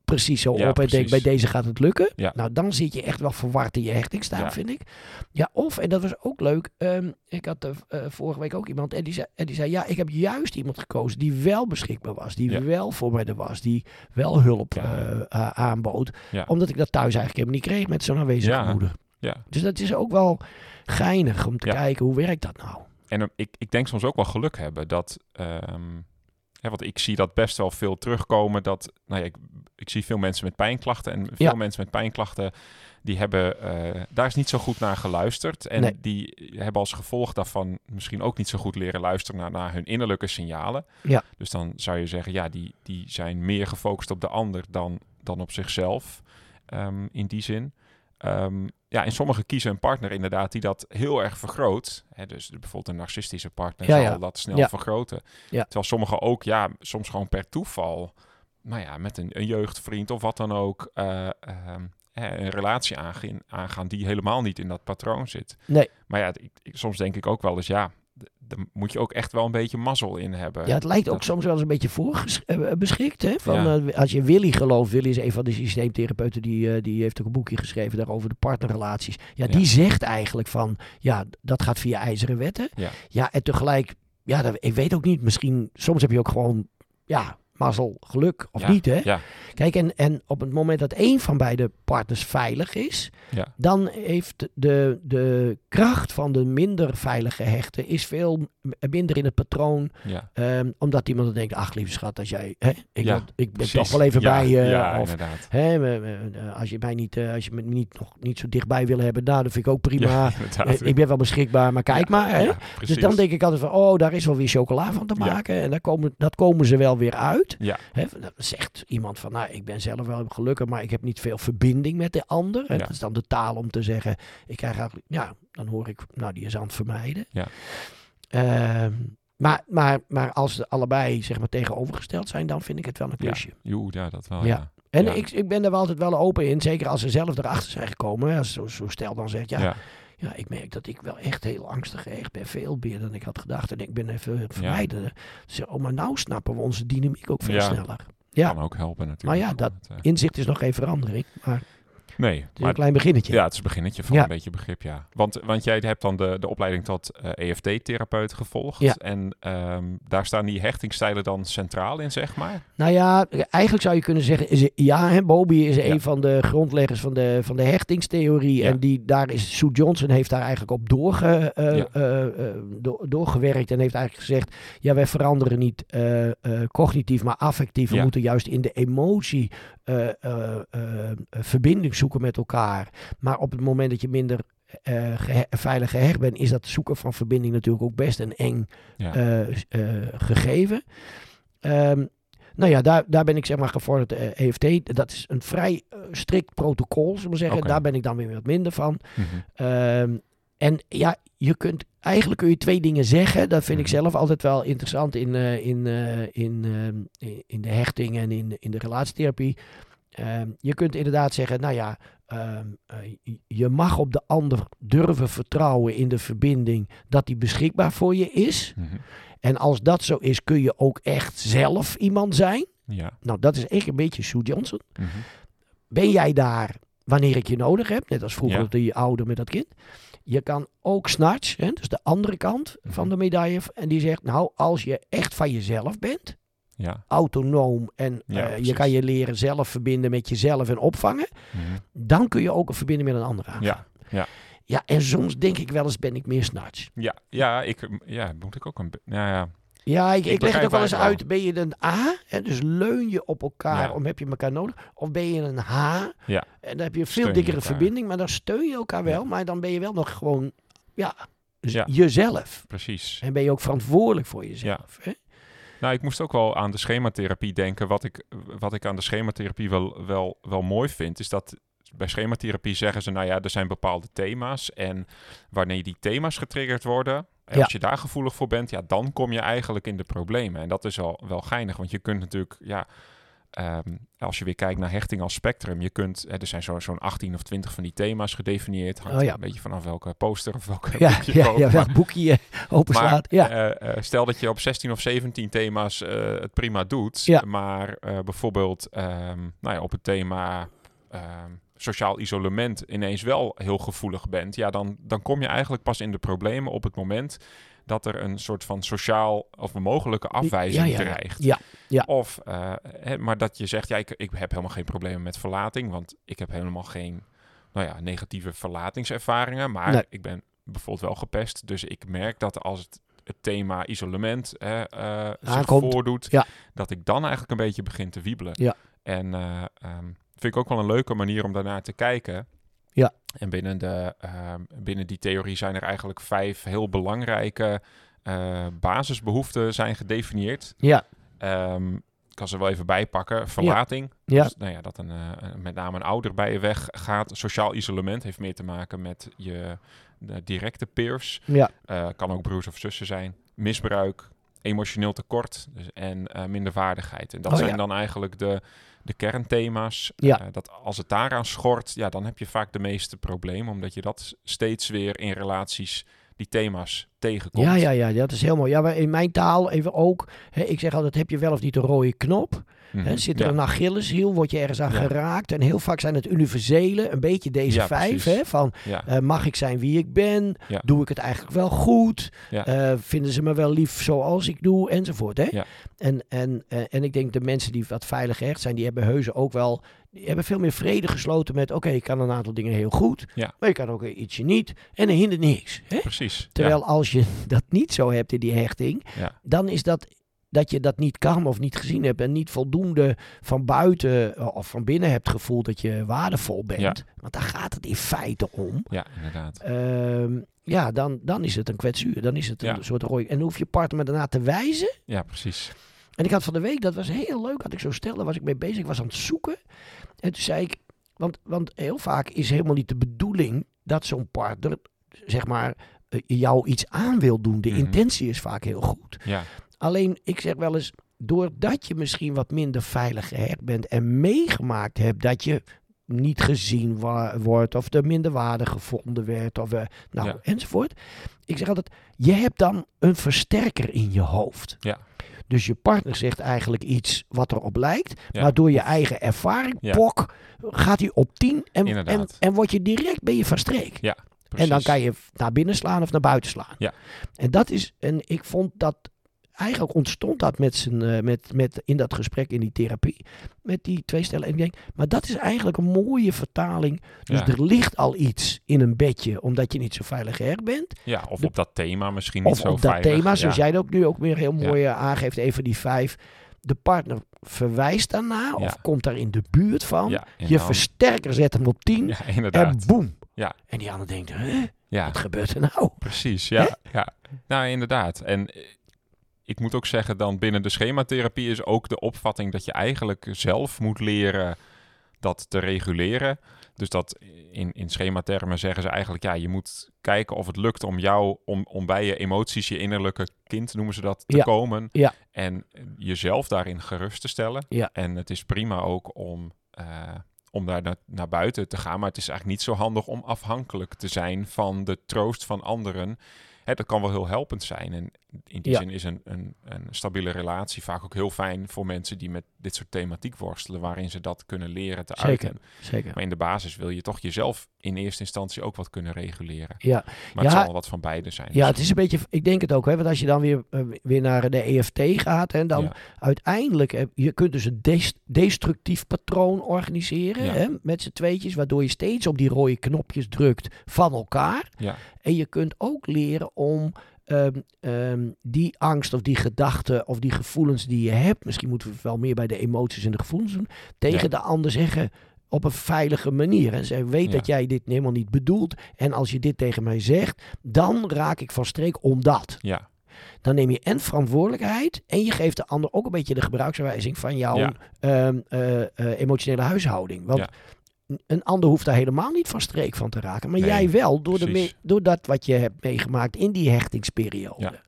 precies zo Ja, op en denk, precies. bij deze gaat het lukken. Ja. Nou, dan zit je echt wel verward in je hechtingstaal, Ja. vind ik. Ja, of, en dat was ook leuk, um, ik had uh, uh, vorige week ook iemand en die, zei, en die zei, ja, ik heb juist iemand gekozen die wel beschikbaar was, die Ja. wel voor mij er was, die wel hulp Ja. uh, uh, aanbood. Ja. Omdat ik dat thuis eigenlijk helemaal niet kreeg met zo'n aanwezige Ja. moeder. Ja. Dus dat is ook wel geinig om te Ja. kijken, hoe werkt dat nou? En um, ik, ik denk soms ook wel geluk hebben dat... Um, hè, want ik zie dat best wel veel terugkomen. Dat, nou ja, ik, ik zie veel mensen met pijnklachten. En veel Ja. mensen met pijnklachten, die hebben... Uh, daar is niet zo goed naar geluisterd. En Nee. die hebben als gevolg daarvan misschien ook niet zo goed leren luisteren naar, naar hun innerlijke signalen. Ja. Dus dan zou je zeggen, ja, die, die zijn meer gefocust op de ander dan, dan op zichzelf. Um, in die zin. Um, ja, en sommigen kiezen een partner inderdaad die dat heel erg vergroot. Hè, dus bijvoorbeeld een narcistische partner Ja, zal ja. dat snel Ja. vergroten. Ja. Terwijl sommigen ook, ja, soms gewoon per toeval, nou ja, met een, een jeugdvriend of wat dan ook, uh, um, een relatie aangaan, aangaan die helemaal niet in dat patroon zit. Nee. Maar ja, ik, ik, soms denk ik ook wel eens, ja, daar moet je ook echt wel een beetje mazzel in hebben. Ja, het lijkt ook dat... soms wel eens een beetje voorbeschikt. Hè? Van, Ja. uh, als je Willy gelooft, Willy is een van de systeemtherapeuten, die, uh, die heeft ook een boekje geschreven daarover de partnerrelaties. Ja, Ja. die zegt eigenlijk van, ja, dat gaat via ijzeren wetten. Ja. Ja, en tegelijk, ja, dat, ik weet ook niet, misschien, soms heb je ook gewoon, ja, mazzel, geluk of ja. niet, hè? Ja. Kijk, en, en op het moment dat één van beide partners veilig is, Ja. dan heeft de, de kracht van de minder veilige hechte is veel minder in het patroon. Ja. Um, omdat iemand dan denkt, ach lieve schat, als jij, hè, ik, Ja, wil, ik ben precies. toch wel even ja, bij je. Ja, of inderdaad. hè, me, me, als je mij niet, uh, als je me niet, nog niet zo dichtbij wil hebben, nou, dat vind ik ook prima. Ja, Uh, ik ben wel beschikbaar, maar kijk ja, maar. Hè? Ja, dus dan denk ik altijd van, oh, daar is wel weer chocola van te maken. Ja. En daar komen, dat komen ze wel weer uit. Ja. Hè, dan zegt iemand van, nou, ik ben zelf wel gelukkig, maar ik heb niet veel verbinding met de ander. En Ja. dat is dan de taal om te zeggen, ik krijg eigenlijk, ja, dan hoor ik, nou, die is aan het vermijden. Ja. Uh, maar, maar, maar als ze allebei, zeg maar, tegenovergesteld zijn, dan vind ik het wel een klusje. Ja, Joe, ja dat wel, ja. ja. En ja. ik, ik ben er wel altijd wel open in, zeker als ze zelf erachter zijn gekomen. Als zo, zo stel dan zegt, ja, ja. ja, ik merk dat ik wel echt heel angstig gehecht ben. Veel meer dan ik had gedacht. En ik ben even vermijden. Ja. Zo, oh, maar nou snappen we onze dynamiek ook veel ja. sneller. Ja. Kan ook helpen natuurlijk. Maar ja, dat het, uh... inzicht is nog geen verandering. Maar nee. het is maar een klein beginnetje. Ja, het is een beginnetje van ja. een beetje begrip, ja. Want, want jij hebt dan de, de opleiding tot uh, E F T-therapeut gevolgd. Ja. En um, daar staan die hechtingsstijlen dan centraal in, zeg maar? Nou ja, eigenlijk zou je kunnen zeggen, is, ja, hè, Bowlby is ja. een van de grondleggers van de, van de hechtingstheorie. Ja. En die, daar is, Sue Johnson heeft daar eigenlijk op doorge, uh, ja. uh, uh, do, doorgewerkt. En heeft eigenlijk gezegd, ja, wij veranderen niet uh, uh, cognitief, maar affectief. We ja. moeten juist in de emotie uh, uh, uh, verbinding zoeken met elkaar. Maar op het moment dat je minder uh, gehe- veilig gehecht bent, is dat zoeken van verbinding natuurlijk ook best een eng ja. uh, uh, gegeven. Um, nou ja, daar, daar ben ik zeg maar gevorderd uh, E F T. Dat is een vrij uh, strikt protocol, zullen we zeggen. Okay. Daar ben ik dan weer wat minder van. Mm-hmm. Um, en ja, je kunt eigenlijk kun je twee dingen zeggen. Dat vind mm-hmm. ik zelf altijd wel interessant in, uh, in, uh, in, uh, in de hechting en in, in de relatietherapie. Um, je kunt inderdaad zeggen, nou ja, um, uh, je mag op de ander durven vertrouwen in de verbinding dat die beschikbaar voor je is. Mm-hmm. En als dat zo is, kun je ook echt zelf iemand zijn. Ja. Nou, dat is echt een beetje Sue Johnson. Mm-hmm. Ben jij daar wanneer ik je nodig heb? Net als vroeger ja. die ouder met dat kind. Je kan ook snatch, hè, dus de andere kant mm-hmm. van de medaille. En die zegt, nou, als je echt van jezelf bent, ja. autonoom en ja, uh, je kan je leren zelf verbinden met jezelf en opvangen, mm-hmm. dan kun je ook een verbinding met een ander aangaan. Ja, ja. Ja, en soms denk ik wel eens, ben ik meer snatch. Ja, ja, ik, ja moet ik ook een... Ja, ja. Ja, ik, ik, ik leg het ook wel eens uit. Wel. Ben je een A, hè, dus leun je op elkaar, ja. om heb je elkaar nodig. Of ben je een H, ja. en dan heb je een veel dikkere verbinding, maar dan steun je elkaar wel. Ja. Maar dan ben je wel nog gewoon, ja, dus ja. jezelf. Precies. En ben je ook verantwoordelijk voor jezelf. Ja. Hè? Nou, ik moest ook wel aan de schematherapie denken. Wat ik, wat ik aan de schematherapie wel, wel, wel mooi vind, is dat bij schematherapie zeggen ze, nou ja, er zijn bepaalde thema's. En wanneer die thema's getriggerd worden, en ja. als je daar gevoelig voor bent, ja, dan kom je eigenlijk in de problemen. En dat is wel, wel geinig, want je kunt natuurlijk, ja, um, als je weer kijkt naar hechting als spectrum, je kunt, uh, er zijn zo, zo'n achttien of twintig van die thema's gedefinieerd. Hangt oh, ja. een beetje vanaf welke poster of welke ja, boekje ja, koopt, ja, maar, welk boekje je openslaat. Maar, ja. uh, uh, stel dat je op zestien of zeventien thema's uh, het prima doet, ja. maar uh, bijvoorbeeld um, nou ja, op het thema um, sociaal isolement ineens wel heel gevoelig bent, ja, dan, dan kom je eigenlijk pas in de problemen op het moment dat er een soort van sociaal of een mogelijke afwijzing ja, ja, dreigt. Ja, ja. Of, uh, he, maar dat je zegt, ja, ik, ik heb helemaal geen problemen met verlating, want ik heb helemaal geen, nou ja, negatieve verlatingservaringen, maar nee. ik ben bijvoorbeeld wel gepest, dus ik merk dat als het, het thema isolement uh, uh, zich voordoet, ja. dat ik dan eigenlijk een beetje begin te wiebelen. Ja. En uh, um, vind ik ook wel een leuke manier om daarnaar te kijken. Ja. En binnen, de, uh, binnen die theorie zijn er eigenlijk vijf heel belangrijke uh, basisbehoeften zijn gedefinieerd. Ja. Um, ik kan ze wel even bijpakken. Verlating. Ja. Ja. Dus, nou ja, dat een, uh, met name een ouder bij je weg gaat. Sociaal isolement heeft meer te maken met je de directe peers. Ja. Uh, kan ook broers of zussen zijn. Misbruik. Emotioneel tekort. Dus, en uh, minderwaardigheid. En dat oh, zijn ja. dan eigenlijk de... de kernthema's, ja. uh, dat als het daaraan schort, ja, dan heb je vaak de meeste problemen, omdat je dat steeds weer in relaties, die thema's, tegenkomt. Ja, ja, ja, dat is heel mooi. Ja, maar in mijn taal even ook, hè, ik zeg altijd, heb je wel of niet een rode knop? Mm-hmm. Hè, zit er ja. een Achilleshiel, word je ergens aan ja. geraakt? En heel vaak zijn het universele, een beetje deze ja, vijf, hè, van ja. uh, mag ik zijn wie ik ben? Ja. Doe ik het eigenlijk wel goed? Ja. Uh, vinden ze me wel lief zoals ik doe? Enzovoort, hè? Ja. En, en, uh, en ik denk de mensen die wat veilig gehecht zijn, die hebben heus ook wel, die hebben veel meer vrede gesloten met, oké, okay, ik kan een aantal dingen heel goed, ja. maar je kan ook ietsje niet. En er hindert niks. Hè? Precies. Terwijl ja. als je dat niet zo hebt in die hechting, ja. dan is dat dat je dat niet kan of niet gezien hebt en niet voldoende van buiten of van binnen hebt gevoeld dat je waardevol bent. Ja. Want daar gaat het in feite om. Ja, inderdaad. Uh, ja, dan, dan is het een kwetsuur. Dan is het een ja. soort rooi. En dan hoef je partner daarna te wijzen. Ja, precies. En ik had van de week, dat was heel leuk, had ik zo stel, daar was ik mee bezig, ik was aan het zoeken. En toen zei ik, want, want heel vaak is helemaal niet de bedoeling dat zo'n partner, zeg maar, uh, jou iets aan wil doen. De mm-hmm. intentie is vaak heel goed. Ja. Alleen, ik zeg wel eens, doordat je misschien wat minder veilig gehecht bent en meegemaakt hebt dat je niet gezien wa- wordt of er minder waarde gevonden werd of uh, nou, ja. enzovoort. Ik zeg altijd, je hebt dan een versterker in je hoofd. Ja. Dus je partner zegt eigenlijk iets wat erop lijkt, ja. maar door je eigen ervaring, ja. pok, gaat hij op tien en, en, en word je direct, ben je van streek. Ja, en dan kan je naar binnen slaan of naar buiten slaan. Ja. En dat is, en ik vond dat eigenlijk ontstond dat met zijn, uh, met, met in dat gesprek in die therapie. Met die twee stellen. En ik denk, maar dat is eigenlijk een mooie vertaling. Dus ja. er ligt al iets in een bedje, omdat je niet zo veilig gehecht bent. Ja, of de, op dat thema misschien niet of zo op veilig. dat thema, zoals ja. jij ook nu ook weer heel mooi ja. uh, aangeeft, even die vijf. De partner verwijst daarna, ja. of komt daar in de buurt van. Ja, je dan... versterker zet hem op tien. Ja, inderdaad. En boem. Ja. En die ander denkt, huh? Ja. Wat gebeurt er nou? Precies, ja. ja. Nou, inderdaad. En ik moet ook zeggen, dan binnen de schematherapie is ook de opvatting dat je eigenlijk zelf moet leren dat te reguleren. Dus dat in, in schematermen zeggen ze eigenlijk, ja, je moet kijken of het lukt om jou, om, om bij je emoties, je innerlijke kind noemen ze dat, te ja. komen. Ja. En jezelf daarin gerust te stellen. Ja. En het is prima ook om, uh, om daar na, naar buiten te gaan. Maar het is eigenlijk niet zo handig om afhankelijk te zijn van de troost van anderen. Hè, dat kan wel heel helpend zijn. En in die ja. zin is een, een, een stabiele relatie vaak ook heel fijn voor mensen die met dit soort thematiek worstelen, waarin ze dat kunnen leren te zeker, uiten. Zeker. Maar in de basis wil je toch jezelf in eerste instantie ook wat kunnen reguleren. Ja. Maar ja, het zal wat van beide zijn. Ja, het is een beetje, ik denk het ook, hè, want als je dan weer, uh, weer naar de E F T gaat, hè, dan ja. uiteindelijk, hè, je kunt dus een des, destructief patroon organiseren, ja. hè, met z'n tweetjes, waardoor je steeds op die rode knopjes drukt van elkaar. Ja. En je kunt ook leren om Um, um, die angst of die gedachten of die gevoelens die je hebt, misschien moeten we wel meer bij de emoties en de gevoelens doen, tegen ja. de ander zeggen op een veilige manier. En zij weet ja. dat jij dit helemaal niet bedoelt. En als je dit tegen mij zegt, dan raak ik van streek omdat. Ja. Dan neem je en verantwoordelijkheid en je geeft de ander ook een beetje de gebruiksaanwijzing van jouw ja. um, uh, uh, emotionele huishouding. Want ja. een ander hoeft daar helemaal niet van streek van te raken. Maar nee, jij wel, door, de me- door dat wat je hebt meegemaakt in die hechtingsperiode. Ja. Hè?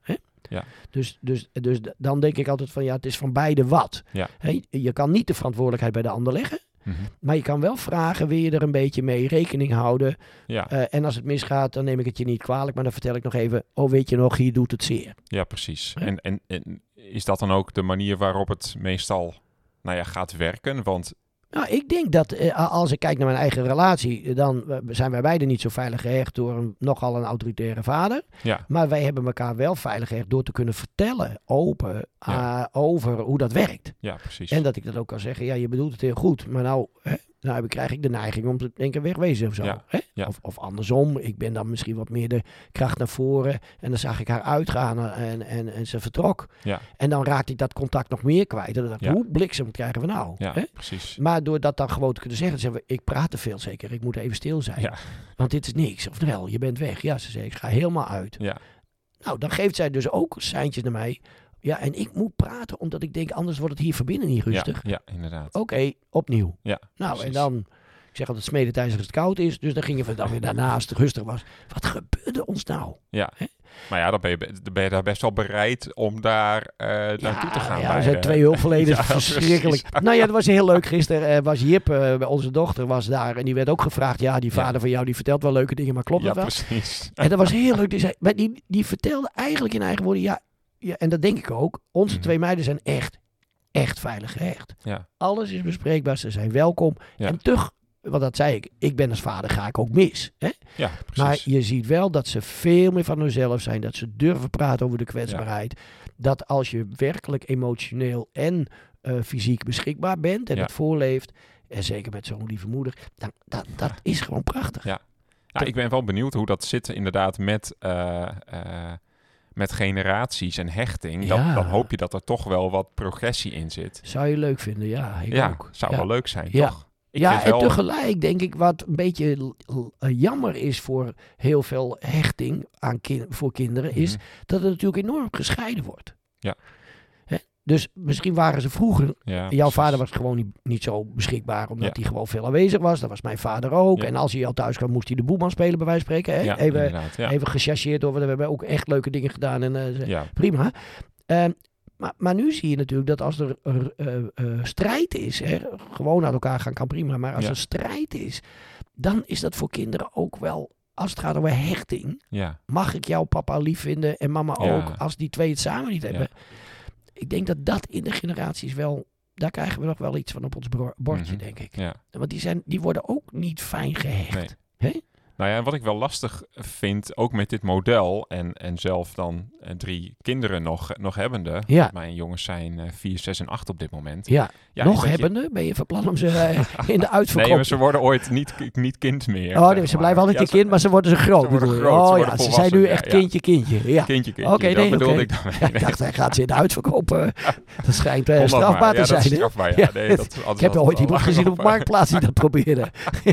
Ja. Dus, dus, dus dan denk ik altijd van ja, het is van beide wat. Ja. He, je kan niet de verantwoordelijkheid bij de ander leggen. Mm-hmm. Maar je kan wel vragen, wil je er een beetje mee rekening houden? Ja. Uh, en als het misgaat, dan neem ik het je niet kwalijk. Maar dan vertel ik nog even, oh weet je nog, hier doet het zeer. Ja, precies. En, en, en is dat dan ook de manier waarop het meestal nou ja, gaat werken? Want... Nou, ik denk dat uh, als ik kijk naar mijn eigen relatie, dan uh, zijn wij beiden niet zo veilig gehecht door een, nogal een autoritaire vader. Ja. Maar wij hebben elkaar wel veilig gehecht door te kunnen vertellen, open, uh, ja. over hoe dat werkt. Ja, precies. En dat ik dat ook kan zeggen, ja, je bedoelt het heel goed, maar nou, hè, nou krijg ik de neiging om te denken wegwezen of zo. Ja. Hè? Ja. Of, of andersom, ik ben dan misschien wat meer de kracht naar voren en dan zag ik haar uitgaan en, en, en ze vertrok. Ja. En dan raakte ik dat contact nog meer kwijt. En dan dacht ik, Ja. hoe bliksem krijgen we nou? Ja, hè? precies. Maar door dat dan gewoon te kunnen zeggen, zeggen we, ik praat te veel zeker, ik moet even stil zijn. Ja. Want dit is niks. Of wel, je bent weg. Ja, ze zei, ik ga helemaal uit. Ja. Nou, dan geeft zij dus ook seintjes naar mij. Ja, en ik moet praten, omdat ik denk, anders wordt het hier verbinden niet rustig. Ja, ja inderdaad. Oké, okay, opnieuw. Ja, nou, precies. En dan, ik zeg altijd smeden tijdens het koud is. Dus dan gingen we dan weer daarnaast rustig was. Wat gebeurde ons nou? Ja, He? maar ja, dan ben, je, dan ben je daar best wel bereid om daar uh, ja, naartoe te gaan. Ja, er zijn twee hulpverleners, ja, verschrikkelijk. Precies. Nou ja, dat was heel leuk. Gisteren uh, was Jip, uh, onze dochter, was daar. En die werd ook gevraagd, ja, die vader ja. van jou, die vertelt wel leuke dingen, maar klopt ja, dat wel? Precies. En dat was heel leuk. Die, zei, maar die, die vertelde eigenlijk in eigen woorden, ja, ja, en dat denk ik ook. Onze mm-hmm. twee meiden zijn echt, echt veilig gehecht. Ja. Alles is bespreekbaar, ze zijn welkom. Ja. En toch, want dat zei ik, ik ben als vader, ga ik ook mis. Hè? Ja, precies. Maar je ziet wel dat ze veel meer van hunzelf zijn. Dat ze durven praten over de kwetsbaarheid. Ja. Dat als je werkelijk emotioneel en uh, fysiek beschikbaar bent en ja. het voorleeft, en zeker met zo'n lieve moeder, dan, dat, dat is gewoon prachtig. Ja. Nou, ik ben wel benieuwd hoe dat zit inderdaad met... Uh, uh, met generaties en hechting, ja. dan, dan hoop je dat er toch wel wat progressie in zit. Zou je leuk vinden, ja. Ik ja, ook. zou ja. wel leuk zijn, ja. toch? Ik ja, en wel... tegelijk denk ik wat een beetje l- l- jammer is voor heel veel hechting aan kin- voor kinderen, mm-hmm. is dat het natuurlijk enorm gescheiden wordt. Ja. Hè? Dus misschien waren ze vroeger, ja, jouw precies. vader was gewoon niet, niet zo beschikbaar, omdat ja. hij gewoon veel aanwezig was. Dat was mijn vader ook. Ja. En als hij al thuis kwam, moest hij de boelman spelen, bij wijze van spreken. Hè? Ja, even ja. even gechargeerd over, we hebben ook echt leuke dingen gedaan. En uh, ja. prima. Uh, Maar, maar nu zie je natuurlijk dat als er uh, uh, uh, strijd is, hè, gewoon uit elkaar gaan kan prima, maar als ja. er strijd is, dan is dat voor kinderen ook wel, als het gaat over hechting, ja. mag ik jouw papa lief vinden en mama ja. ook, als die twee het samen niet hebben. Ja. Ik denk dat dat in de generaties wel, daar krijgen we nog wel iets van op ons bordje, mm-hmm. denk ik. Ja. Want die, zijn, die worden ook niet fijn gehecht. Nee. Hè? Nou ja, en wat ik wel lastig vind, ook met dit model, en, en zelf dan uh, drie kinderen nog, nog hebbende. Ja. Mijn jongens zijn uh, vier, zes en acht op dit moment. Ja, ja nog hebbende? Je... Ben je van plan om ze uh, in de uitverkoop... Nee, maar ze worden ooit niet, niet kind meer. Oh, nee, ze blijven altijd ja, een kind, maar ze worden ze groot. Ze worden groot oh ze ja, ze zijn nu echt ja, kindje, kindje. Ja. Kindje, kindje. Oké, okay, nee, dat bedoelde okay. ik daarmee. Ja, ik dacht, hij gaat ze in de uitverkoop. Uh, dat schijnt uh, strafbaar maar. te ja, zijn. Dat is strafbaar, ja. Nee, dat, ik heb ooit iemand gezien op Marktplaats die dat probeerde.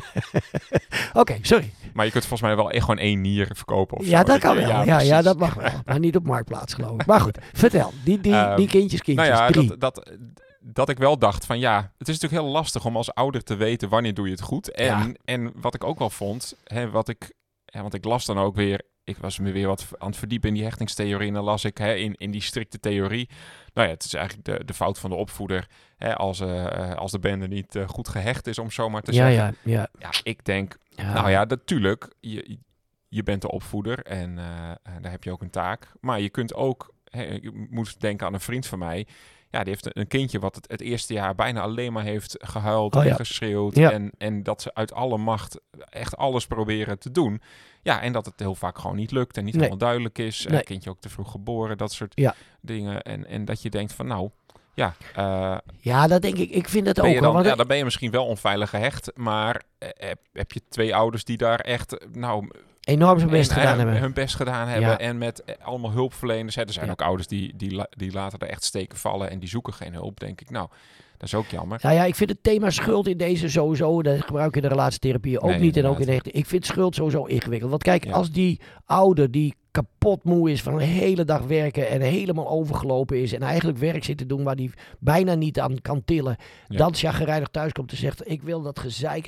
Oké, okay, sorry. Maar je kunt volgens mij wel echt gewoon één nier verkopen of Ja, zo. dat kan wel. Ja, ja, ja, dat mag ja. wel. Maar niet op Marktplaats, geloof ik. Maar goed, vertel. Die, die, um, die kindjes, kindjes, nou ja, drie. Dat, dat, dat ik wel dacht van ja, het is natuurlijk heel lastig om als ouder te weten wanneer doe je het goed. En, ja. en wat ik ook wel vond, hè, wat ik, hè, want ik las dan ook weer, ik was me weer wat aan het verdiepen in die hechtingstheorie en dan las ik hè, in, in die strikte theorie. Nou ja, het is eigenlijk de, de fout van de opvoeder. Hè, als, uh, als de bende niet uh, goed gehecht is, om zo maar te ja, zeggen. Ja, ja. ja, ik denk, ja. nou ja, natuurlijk, je, je bent de opvoeder en uh, daar heb je ook een taak. Maar je kunt ook, hè, je moet denken aan een vriend van mij. Ja, die heeft een kindje wat het, het eerste jaar bijna alleen maar heeft gehuild oh, en ja. geschreeuwd. Ja. En, en dat ze uit alle macht echt alles proberen te doen. Ja, en dat het heel vaak gewoon niet lukt en niet nee. helemaal duidelijk is. Nee. En kindje ook te vroeg geboren, dat soort ja. dingen. En, en dat je denkt van nou, ja. Uh, ja, dat denk ik. Ik vind het ook. Dan, want ja, dan ben je misschien wel onveilig gehecht. Maar uh, heb, heb je twee ouders die daar echt, nou... enorm zijn best en, gedaan uh, hebben. Hun best gedaan hebben. Ja. En met uh, allemaal hulpverleners. Hè. Er zijn ja. ook ouders die, die, die laten er echt steken vallen. En die zoeken geen hulp, denk ik. Nou, dat is ook jammer. Nou ja, ik vind het thema schuld in deze sowieso. Dat gebruik ik in de relatietherapie ook nee, niet. En ook in inderdaad. de, ik vind schuld sowieso ingewikkeld. Want kijk, Ja. als die ouder die kapot moe is van een hele dag werken en helemaal overgelopen is en eigenlijk werk zit te doen waar hij bijna niet aan kan tillen, Ja. dan chagrijnig thuis komt en zegt, ik wil dat gezeik even niet